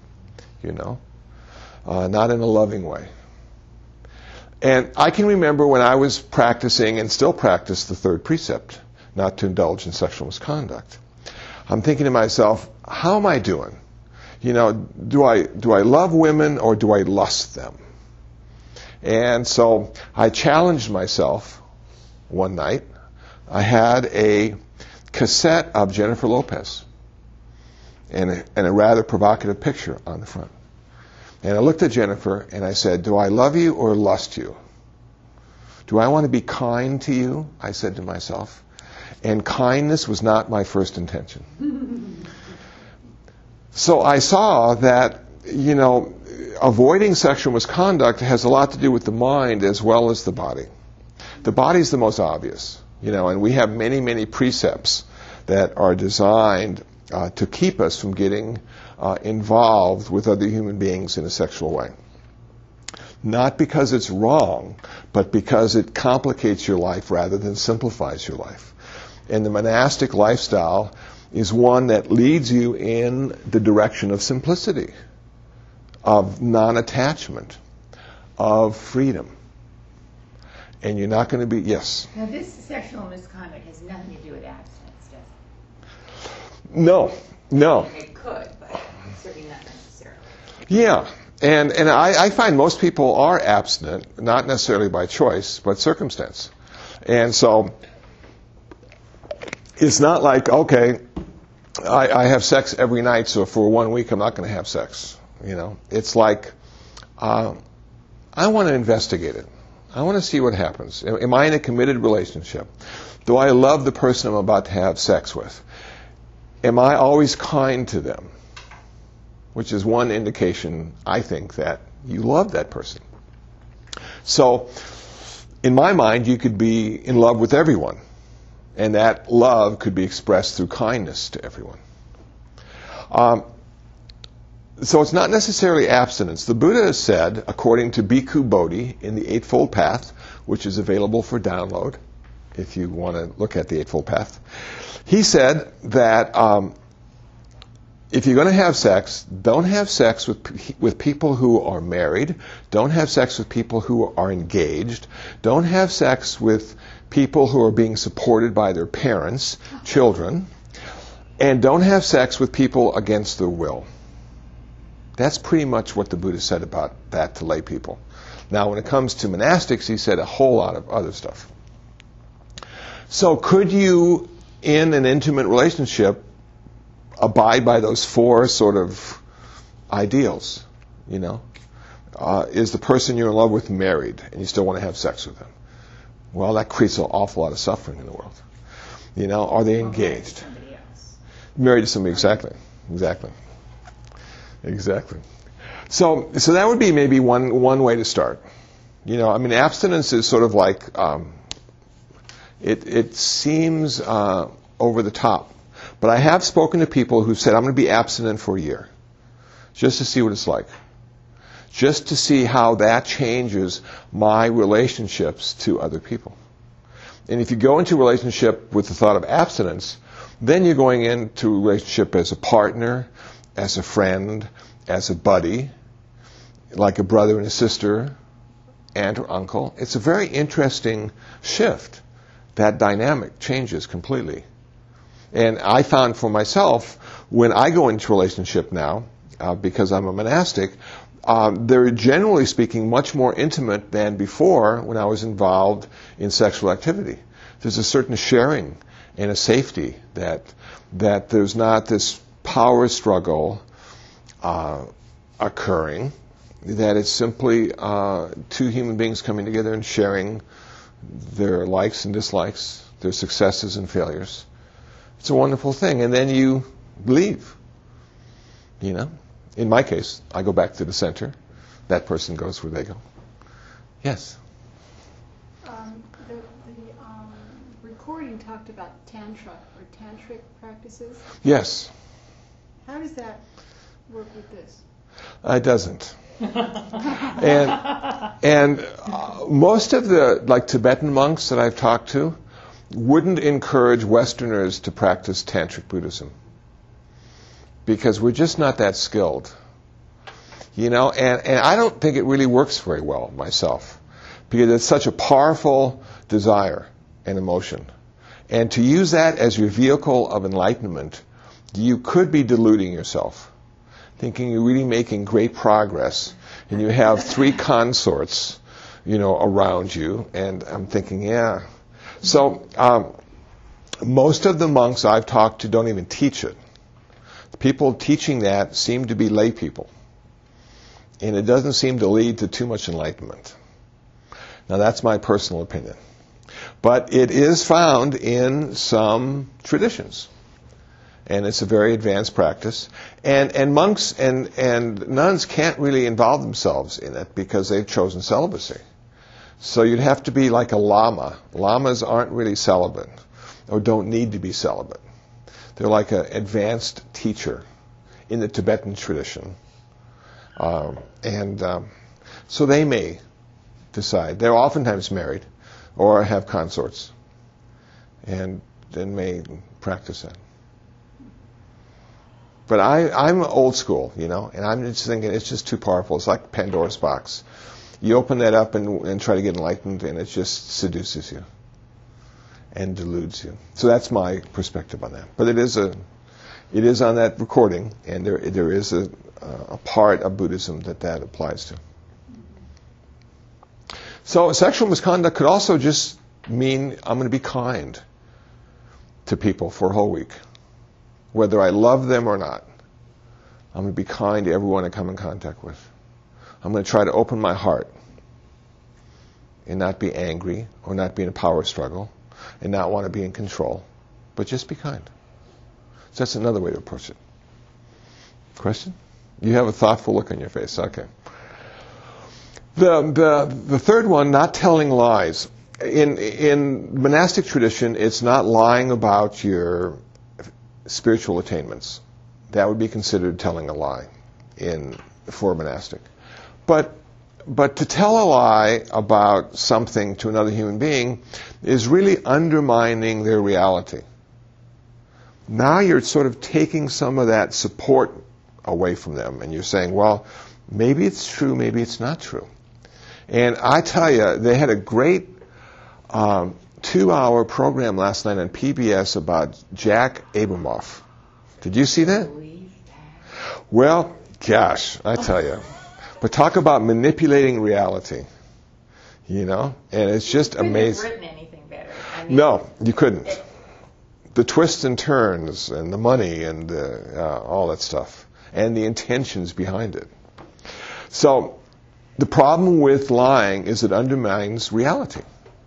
[SPEAKER 1] not in a loving way. And I can remember when I was practicing and still practice the third precept, not to indulge in sexual misconduct. I'm thinking to myself, how am I doing? Do I love women or do I lust them? And so I challenged myself one night. I had a cassette of Jennifer Lopez and a rather provocative picture on the front. And I looked at Jennifer and I said, do I love you or lust you? Do I want to be kind to you? I said to myself. And kindness was not my first intention. So I saw that, avoiding sexual misconduct has a lot to do with the mind as well as the body. The body's the most obvious, and we have many, many precepts that are designed to keep us from getting involved with other human beings in a sexual way. Not because it's wrong, but because it complicates your life rather than simplifies your life. And the monastic lifestyle is one that leads you in the direction of simplicity, of non-attachment, of freedom. And you're not going to be, yes?
[SPEAKER 3] Now this sexual misconduct has nothing to do with abstinence, does it?
[SPEAKER 1] No.
[SPEAKER 3] It could, but certainly not necessarily.
[SPEAKER 1] Yeah. And I find most people are abstinent, not necessarily by choice, but circumstance. And so it's not like, okay, I have sex every night, so for 1 week I'm not going to have sex. It's like, I want to investigate it. I want to see what happens. Am I in a committed relationship? Do I love the person I'm about to have sex with? Am I always kind to them? Which is one indication, I think, that you love that person. So, in my mind, you could be in love with everyone. And that love could be expressed through kindness to everyone. So it's not necessarily abstinence. The Buddha has said, according to Bhikkhu Bodhi in the Eightfold Path, which is available for download, if you want to look at the Eightfold Path, he said that if you're going to have sex, don't have sex with people who are married. Don't have sex with people who are engaged. Don't have sex with people who are being supported by their parents, children. And don't have sex with people against their will. That's pretty much what the Buddha said about that to lay people. Now, when it comes to monastics, he said a whole lot of other stuff. So could you, in an intimate relationship, abide by those four sort of ideals? You know, is the person you're in love with married and you still want to have sex with them? Well, that creates an awful lot of suffering in the world. You know, are they engaged?
[SPEAKER 3] Somebody else.
[SPEAKER 1] Married to somebody, exactly. So that would be maybe one way to start. You know, I mean, abstinence is sort of like it seems over the top, but I have spoken to people who said, I'm going to be abstinent for a year, just to see what it's like, just to see how that changes my relationships to other people. And if you go into a relationship with the thought of abstinence, then you're going into a relationship as a partner, as a friend, as a buddy, like a brother and a sister, aunt or uncle. It's a very interesting shift. That dynamic changes completely. And I found for myself, when I go into a relationship now, because I'm a monastic, they're generally speaking much more intimate than before when I was involved in sexual activity. There's a certain sharing and a safety that there's not this power struggle occurring, that it's simply two human beings coming together and sharing their likes and dislikes, their successes and failures. It's a wonderful thing. And then you leave. You know? In my case, I go back to the center. That person goes where they go. Yes?
[SPEAKER 5] The recording talked about Tantra or Tantric practices.
[SPEAKER 1] Yes.
[SPEAKER 5] How does that work with this?
[SPEAKER 1] It doesn't. And most of the Tibetan monks that I've talked to wouldn't encourage Westerners to practice Tantric Buddhism because we're just not that skilled, you know. And I don't think it really works very well myself because it's such a powerful desire and emotion, and to use that as your vehicle of enlightenment, you could be deluding yourself, thinking you're really making great progress, and you have 3 consorts, you know, around you, and I'm thinking, yeah. So most of the monks I've talked to don't even teach it. The people teaching that seem to be lay people, and it doesn't seem to lead to too much enlightenment. Now that's my personal opinion. But it is found in some traditions. And it's a very advanced practice. And monks and nuns can't really involve themselves in it because they've chosen celibacy. So you'd have to be like a lama. Lamas aren't really celibate or don't need to be celibate. They're like an advanced teacher in the Tibetan tradition. So they may decide. They're oftentimes married or have consorts and then may practice that. But I'm old school, you know, and I'm just thinking it's just too powerful. It's like Pandora's box. You open that up and try to get enlightened, and it just seduces you and deludes you. So that's my perspective on that. But it is on that recording, and there is a part of Buddhism that applies to. So sexual misconduct could also just mean I'm going to be kind to people for a whole week. Whether I love them or not, I'm going to be kind to everyone I come in contact with. I'm going to try to open my heart and not be angry or not be in a power struggle and not want to be in control, but just be kind. So that's another way to approach it. Question? You have a thoughtful look on your face. Okay. The third one, not telling lies. In monastic tradition, it's not lying about your spiritual attainments. That would be considered telling a lie for a monastic. But to tell a lie about something to another human being is really undermining their reality. now you're sort of taking some of that support away from them, and you're saying, well, maybe it's true, maybe it's not true. And I tell you, they had a great 2-hour program last night on PBS about Jack Abramoff. Did you see that? Well, gosh, I tell you. But talk about manipulating reality, you know? And it's just amazing.
[SPEAKER 3] Couldn't have written anything better. I mean,
[SPEAKER 1] No, you couldn't. The twists and turns and the money and all that stuff and the intentions behind it. So the problem with lying is it undermines reality.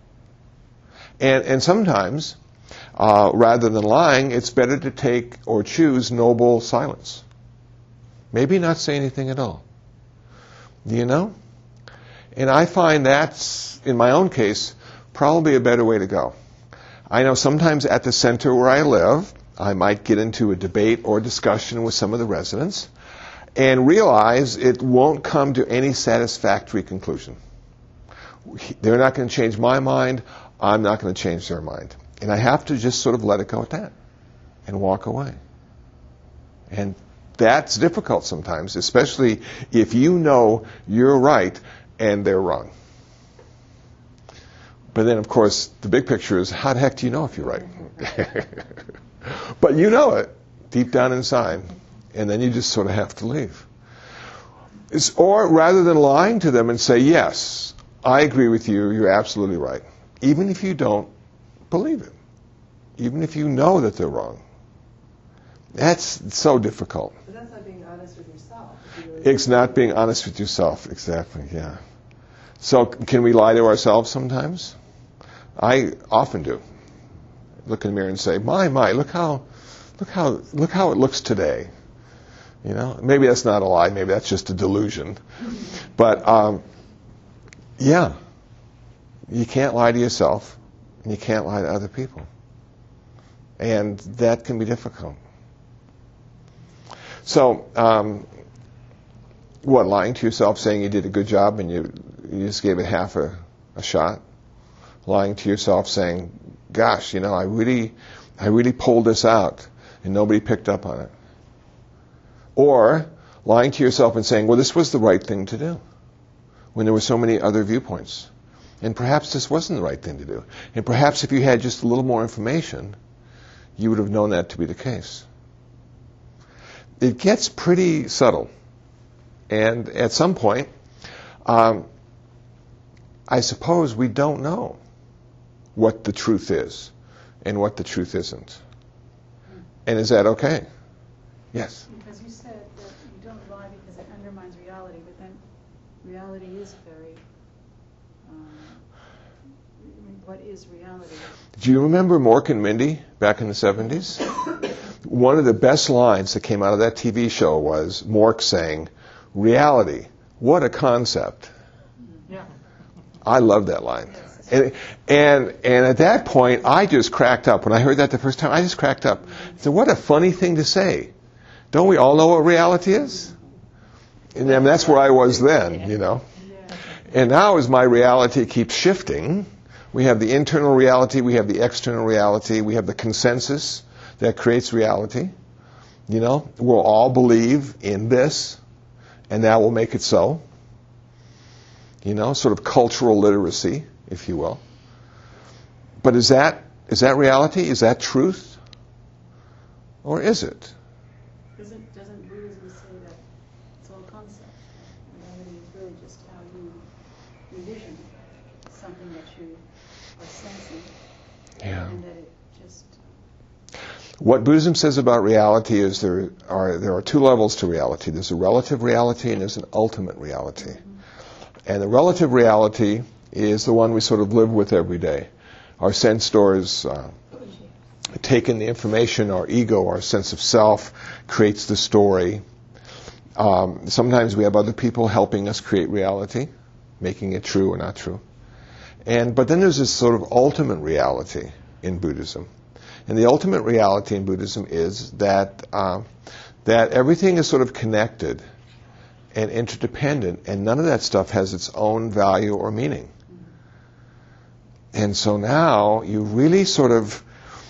[SPEAKER 1] And sometimes, rather than lying, it's better to take or choose noble silence. Maybe not say anything at all. You know? And I find that's, in my own case, probably a better way to go. I know sometimes at the center where I live, I might get into a debate or discussion with some of the residents and realize it won't come to any satisfactory conclusion. They're not going to change my mind. I'm not going to change their mind. And I have to just sort of let it go at that and walk away. And that's difficult sometimes, especially if you know you're right and they're wrong. But then, of course, the big picture is, how the heck do you know if you're right? But you know it deep down inside, and then you just sort of have to leave. Or rather than lying to them and say, yes, I agree with you, you're absolutely right, even if you don't believe it, even if you know that they're wrong. That's so difficult.
[SPEAKER 2] But that's not being honest with yourself.
[SPEAKER 1] It's not being honest with yourself, exactly, yeah. So can we lie to ourselves sometimes? I often do. Look in the mirror and say, my, look how it looks today. You know, maybe that's not a lie, maybe that's just a delusion. But yeah, you can't lie to yourself, and you can't lie to other people. And that can be difficult. So, lying to yourself, saying you did a good job and you just gave it half a shot? Lying to yourself, saying, gosh, you know, I really pulled this out and nobody picked up on it. Or lying to yourself and saying, well, this was the right thing to do when there were so many other viewpoints. And perhaps this wasn't the right thing to do. And perhaps if you had just a little more information, you would have known that to be the case. It gets pretty subtle. And at some point, I suppose we don't know what the truth is and what the truth isn't. And is that okay? Yes?
[SPEAKER 5] Because you said that you don't lie because it undermines reality, but then reality is very, what is reality?
[SPEAKER 1] Do you remember Mork and Mindy back in the 70s? One of the best lines that came out of that TV show was Mork saying, reality, what a concept.
[SPEAKER 5] Yeah.
[SPEAKER 1] I love that line. And at that point, I just cracked up. When I heard that the first time, I just cracked up. I said, what a funny thing to say. Don't we all know what reality is? And that's where I was then, you know. And now as my reality keeps shifting, we have the internal reality, we have the external reality, we have the consensus that creates reality. You know, we'll all believe in this, and that will make it so. You know, sort of cultural literacy, if you will. But is that reality? Is that truth? Or is it?
[SPEAKER 5] Doesn't Buddhism say that it's all concept? Reality is really just how you envision something that you are sensing.
[SPEAKER 1] Yeah.
[SPEAKER 5] And that it just...
[SPEAKER 1] What Buddhism says about reality is there are two levels to reality. There's a relative reality and there's an ultimate reality. And the relative reality is the one we sort of live with every day. Our sense stores take in the information, our ego, our sense of self creates the story. Sometimes we have other people helping us create reality, making it true or not true. But then there's this sort of ultimate reality in Buddhism. And the ultimate reality in Buddhism is that everything is sort of connected and interdependent, and none of that stuff has its own value or meaning. And so now you really sort of,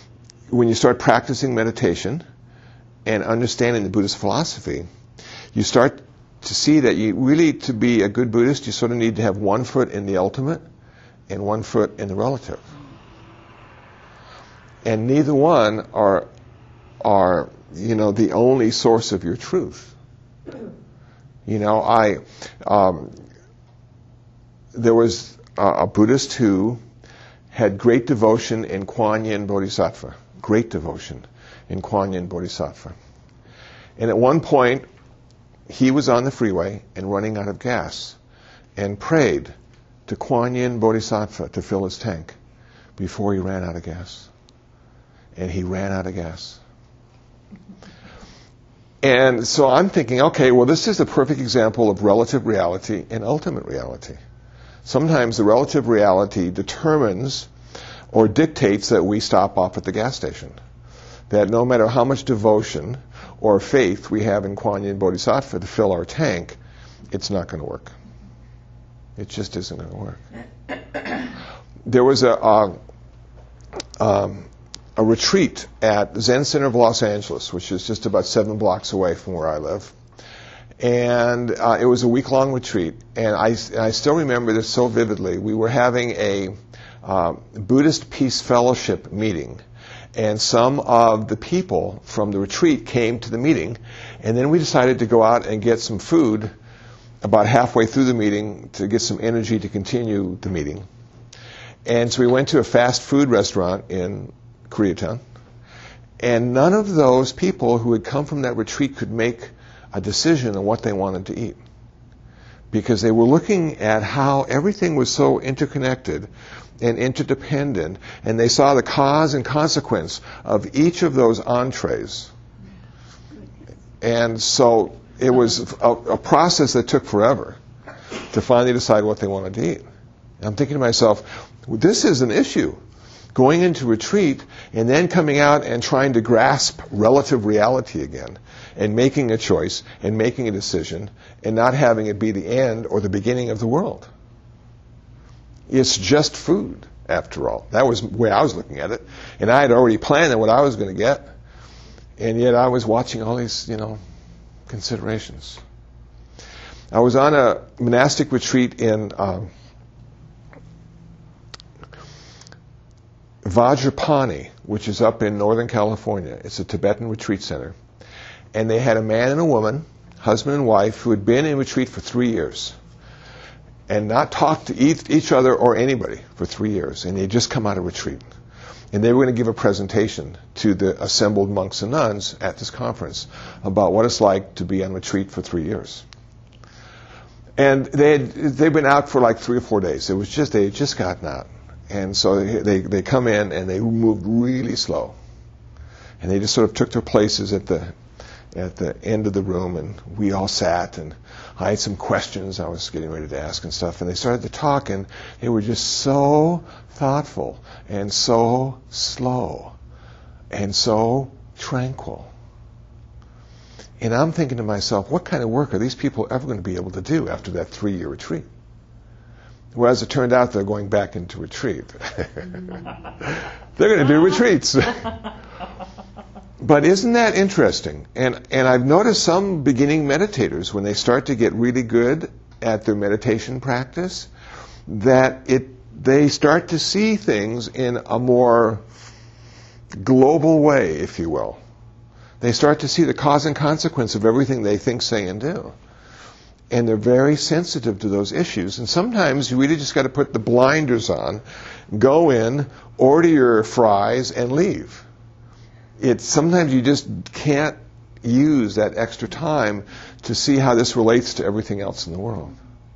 [SPEAKER 1] when you start practicing meditation and understanding the Buddhist philosophy, you start to see that you really, to be a good Buddhist, you sort of need to have one foot in the ultimate and one foot in the relative. And neither one are the only source of your truth. There was a Buddhist who had great devotion in Kuan Yin Bodhisattva. Great devotion in Kuan Yin Bodhisattva. And at one point, he was on the freeway and running out of gas and prayed to Kuan Yin Bodhisattva to fill his tank before he ran out of gas. And he ran out of gas. And so I'm thinking, okay, well, this is a perfect example of relative reality and ultimate reality. Sometimes the relative reality determines or dictates that we stop off at the gas station. That no matter how much devotion or faith we have in Kuan Yin Bodhisattva to fill our tank, it's not going to work. It just isn't going to work. There was a retreat at the Zen Center of Los Angeles, which is just about 7 blocks away from where I live. And it was a week-long retreat. And I still remember this so vividly. We were having a Buddhist Peace Fellowship meeting. And some of the people from the retreat came to the meeting. And then we decided to go out and get some food about halfway through the meeting to get some energy to continue the meeting. And so we went to a fast food restaurant in Koreatown. And none of those people who had come from that retreat could make a decision on what they wanted to eat. Because they were looking at how everything was so interconnected and interdependent, and they saw the cause and consequence of each of those entrees. And so it was a process that took forever to finally decide what they wanted to eat. And I'm thinking to myself, this is an issue. Going into retreat and then coming out and trying to grasp relative reality again and making a choice and making a decision and not having it be the end or the beginning of the world. It's just food, after all. That was the way I was looking at it. And I had already planned on what I was going to get. And yet I was watching all these, considerations. I was on a monastic retreat in Vajrapani, which is up in Northern California. It's a Tibetan retreat center. And they had a man and a woman, husband and wife, who had been in retreat for 3 years and not talked to each other or anybody for 3 years. And they'd just come out of retreat. And they were going to give a presentation to the assembled monks and nuns at this conference about what it's like to be on retreat for 3 years. And they'd been out for like 3 or 4 days. They had just gotten out. And so they come in and they moved really slow. And they just sort of took their places at the end of the room, and we all sat, and I had some questions I was getting ready to ask and stuff, and they started to talk, and they were just so thoughtful and so slow and so tranquil. And I'm thinking to myself, what kind of work are these people ever going to be able to do after that 3-year retreat? Well, as it turned out, they're going back into retreat. They're going to do retreats. But isn't that interesting? And I've noticed some beginning meditators, when they start to get really good at their meditation practice, that they start to see things in a more global way, if you will. They start to see the cause and consequence of everything they think, say, and do. And they're very sensitive to those issues. And sometimes you really just got to put the blinders on, go in, order your fries, and leave. Sometimes you just can't use that extra time to see how this relates to everything else in the world.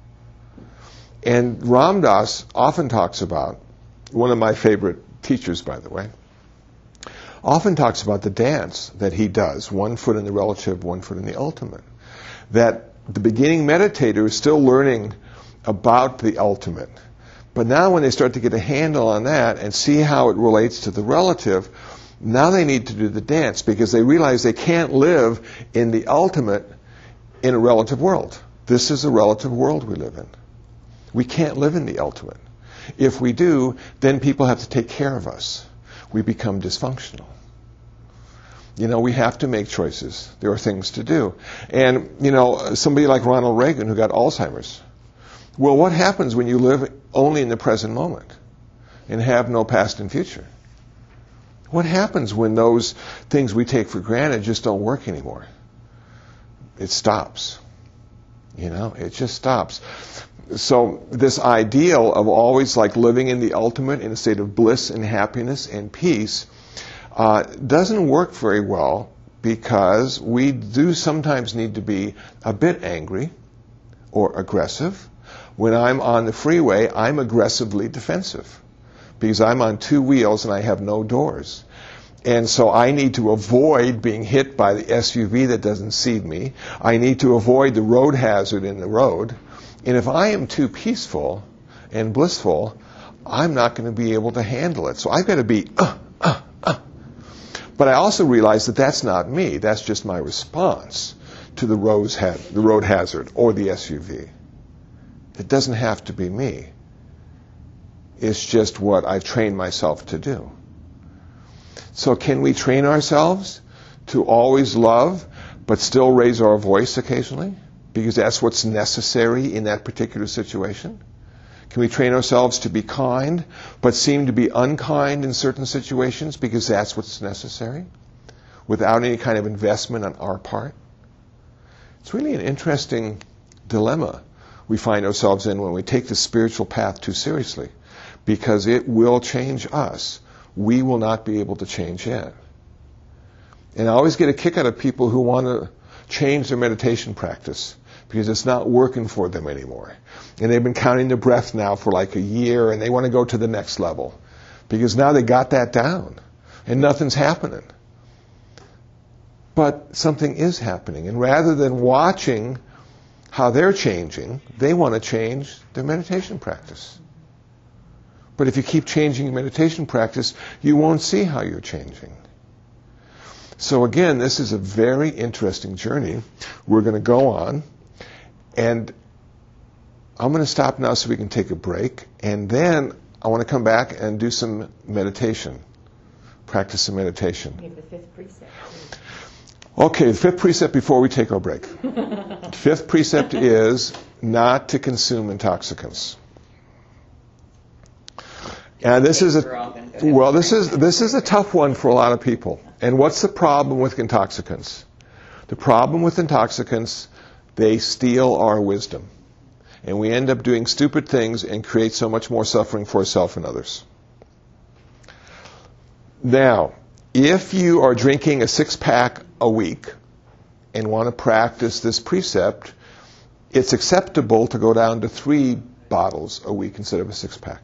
[SPEAKER 1] And Ram Dass often talks about, one of my favorite teachers, by the way, often talks about the dance that he does, one foot in the relative, one foot in the ultimate. That the beginning meditator is still learning about the ultimate. But now when they start to get a handle on that and see how it relates to the relative, now they need to do the dance, because they realize they can't live in the ultimate in a relative world. This is a relative world we live in. We can't live in the ultimate. If we do, then people have to take care of us. We become dysfunctional. We have to make choices. There are things to do. And, somebody like Ronald Reagan who got Alzheimer's. Well, what happens when you live only in the present moment and have no past and future? What happens when those things we take for granted just don't work anymore? It stops. It just stops. So this ideal of always like living in the ultimate in a state of bliss and happiness and peace doesn't work very well, because we do sometimes need to be a bit angry or aggressive. When I'm on the freeway, I'm aggressively defensive because I'm on two wheels and I have no doors. And so I need to avoid being hit by the SUV that doesn't see me. I need to avoid the road hazard in the road. And if I am too peaceful and blissful, I'm not going to be able to handle it. So I've got to be, But I also realize that that's not me. That's just my response to the road hazard or the SUV. It doesn't have to be me. It's just what I've trained myself to do. So can we train ourselves to always love, but still raise our voice occasionally? Because that's what's necessary in that particular situation? Can we train ourselves to be kind, but seem to be unkind in certain situations because that's what's necessary, without any kind of investment on our part? It's really an interesting dilemma we find ourselves in when we take the spiritual path too seriously, because it will change us. We will not be able to change it. And I always get a kick out of people who want to change their meditation practice because it's not working for them anymore. And they've been counting their breath now for like a year, and they want to go to the next level because now they got that down and nothing's happening. But something is happening. And rather than watching how they're changing, they want to change their meditation practice. But if you keep changing your meditation practice, you won't see how you're changing. So again, this is a very interesting journey we're going to go on. And I'm going to stop now so we can take a break. And then I want to come back and do some meditation. Practice some meditation.
[SPEAKER 3] We have the fifth precept.
[SPEAKER 1] Okay, the fifth precept before we take our break. The fifth precept is not to consume intoxicants. And this is a tough one for a lot of people. And what's the problem with intoxicants? The problem with intoxicants, they steal our wisdom. And we end up doing stupid things and create so much more suffering for ourselves and others. Now, if you are drinking a 6-pack a week and want to practice this precept, it's acceptable to go down to 3 bottles a week instead of a 6-pack.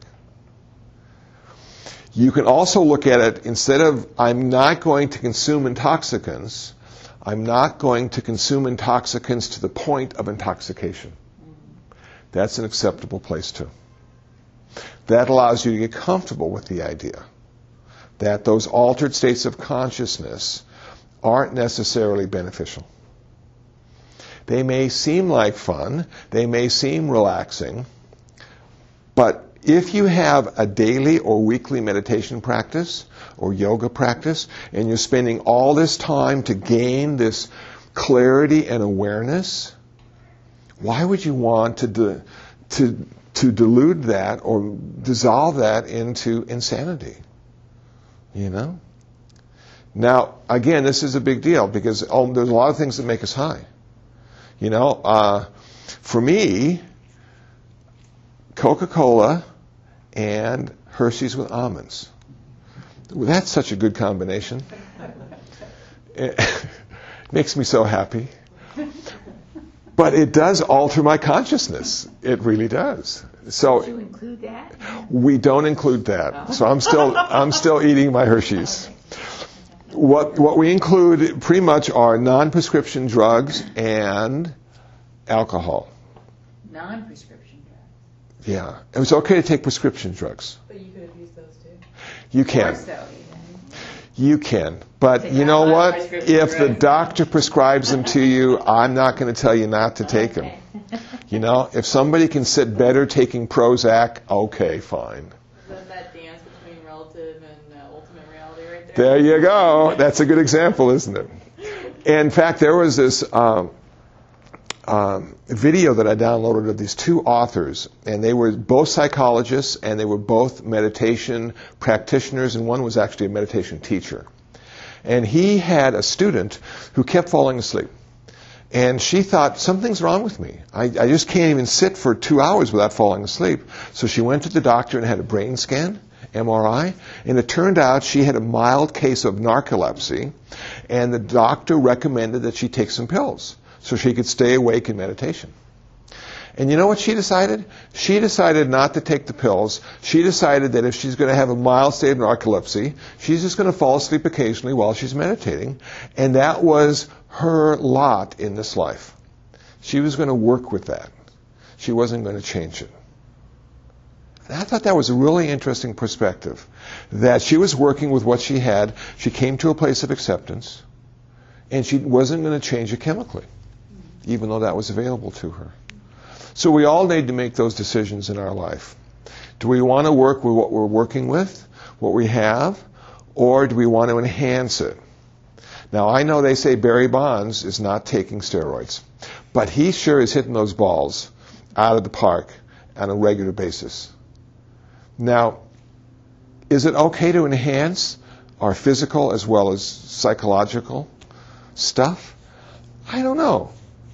[SPEAKER 1] You can also look at it, instead of I'm not going to consume intoxicants, I'm not going to consume intoxicants to the point of intoxication. That's an acceptable place too. That allows you to get comfortable with the idea that those altered states of consciousness aren't necessarily beneficial. They may seem like fun, they may seem relaxing, but if you have a daily or weekly meditation practice or yoga practice, and you're spending all this time to gain this clarity and awareness, why would you want to dilute that or dissolve that into insanity? You know? Now, again, this is a big deal because there's a lot of things that make us high. You know, for me, Coca-Cola and Hershey's with almonds. Well, that's such a good combination. It makes me so happy. But it does alter my consciousness. It really does. So
[SPEAKER 3] Did you include that?
[SPEAKER 1] we don't include that. So I'm still eating my Hershey's. What we include pretty much are non-prescription drugs and alcohol.
[SPEAKER 3] Non-prescription drugs.
[SPEAKER 1] Yeah. It's okay to take prescription drugs.
[SPEAKER 2] But you could have used those too.
[SPEAKER 1] You can.
[SPEAKER 3] Or so, even.
[SPEAKER 1] You can. But you know what? If the doctor prescribes them to you, I'm not going to tell you not to take them. You know, if somebody can sit better taking Prozac, okay, fine.
[SPEAKER 4] Is that dance between relative and ultimate reality right
[SPEAKER 1] There you go. That's a good example, isn't it? In fact, there was this video that I downloaded of these two authors, and they were both psychologists, and they were both meditation practitioners, and one was actually a meditation teacher. And he had a student who kept falling asleep. And she thought, something's wrong with me. I just can't even sit for 2 hours without falling asleep. So she went to the doctor and had a brain scan, MRI, and it turned out she had a mild case of narcolepsy, and the doctor recommended that she take some pills so she could stay awake in meditation. And you know what she decided? She decided not to take the pills. She decided that if she's going to have a mild state of narcolepsy, she's just going to fall asleep occasionally while she's meditating. And that was her lot in this life. She was going to work with that. She wasn't going to change it. And I thought that was a really interesting perspective, that she was working with what she had. She came to a place of acceptance, and she wasn't going to change it chemically, even though that was available to her. So we all need to make those decisions in our life. Do we want to work with what we're working with, what we have, or do we want to enhance it? Now, I know they say Barry Bonds is not taking steroids, but he sure is hitting those balls out of the park on a regular basis. Now, is it okay to enhance our physical as well as psychological stuff? I don't know.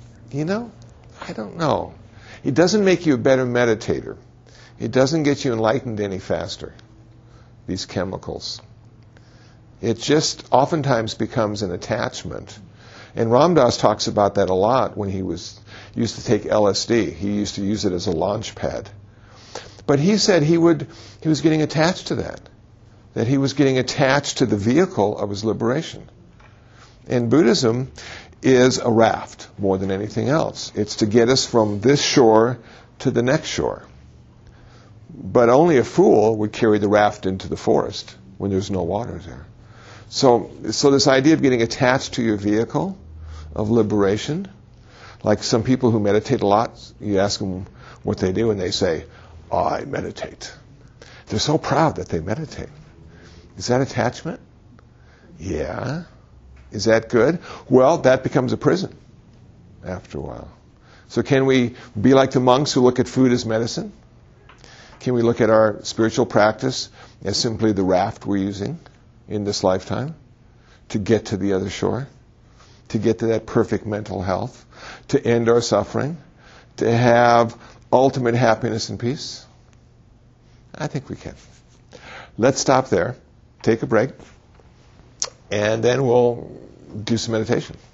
[SPEAKER 1] I don't know. It doesn't make you a better meditator. It doesn't get you enlightened any faster, these chemicals. It just oftentimes becomes an attachment. And Ram Dass talks about that a lot when he used to take LSD. He used to use it as a launch pad. But he said he was getting attached to that he was getting attached to the vehicle of his liberation. And Buddhism is a raft more than anything else. It's to get us from this shore to the next shore. But only a fool would carry the raft into the forest when there's no water there. So this idea of getting attached to your vehicle of liberation, like some people who meditate a lot, you ask them what they do and they say, I meditate. They're so proud that they meditate. Is that attachment? Yeah. Is that good? Well, that becomes a prison after a while. So can we be like the monks who look at food as medicine? Can we look at our spiritual practice as simply the raft we're using in this lifetime to get to the other shore, to get to that perfect mental health, to end our suffering, to have ultimate happiness and peace? I think we can. Let's stop there, take a break, and then we'll do some meditation.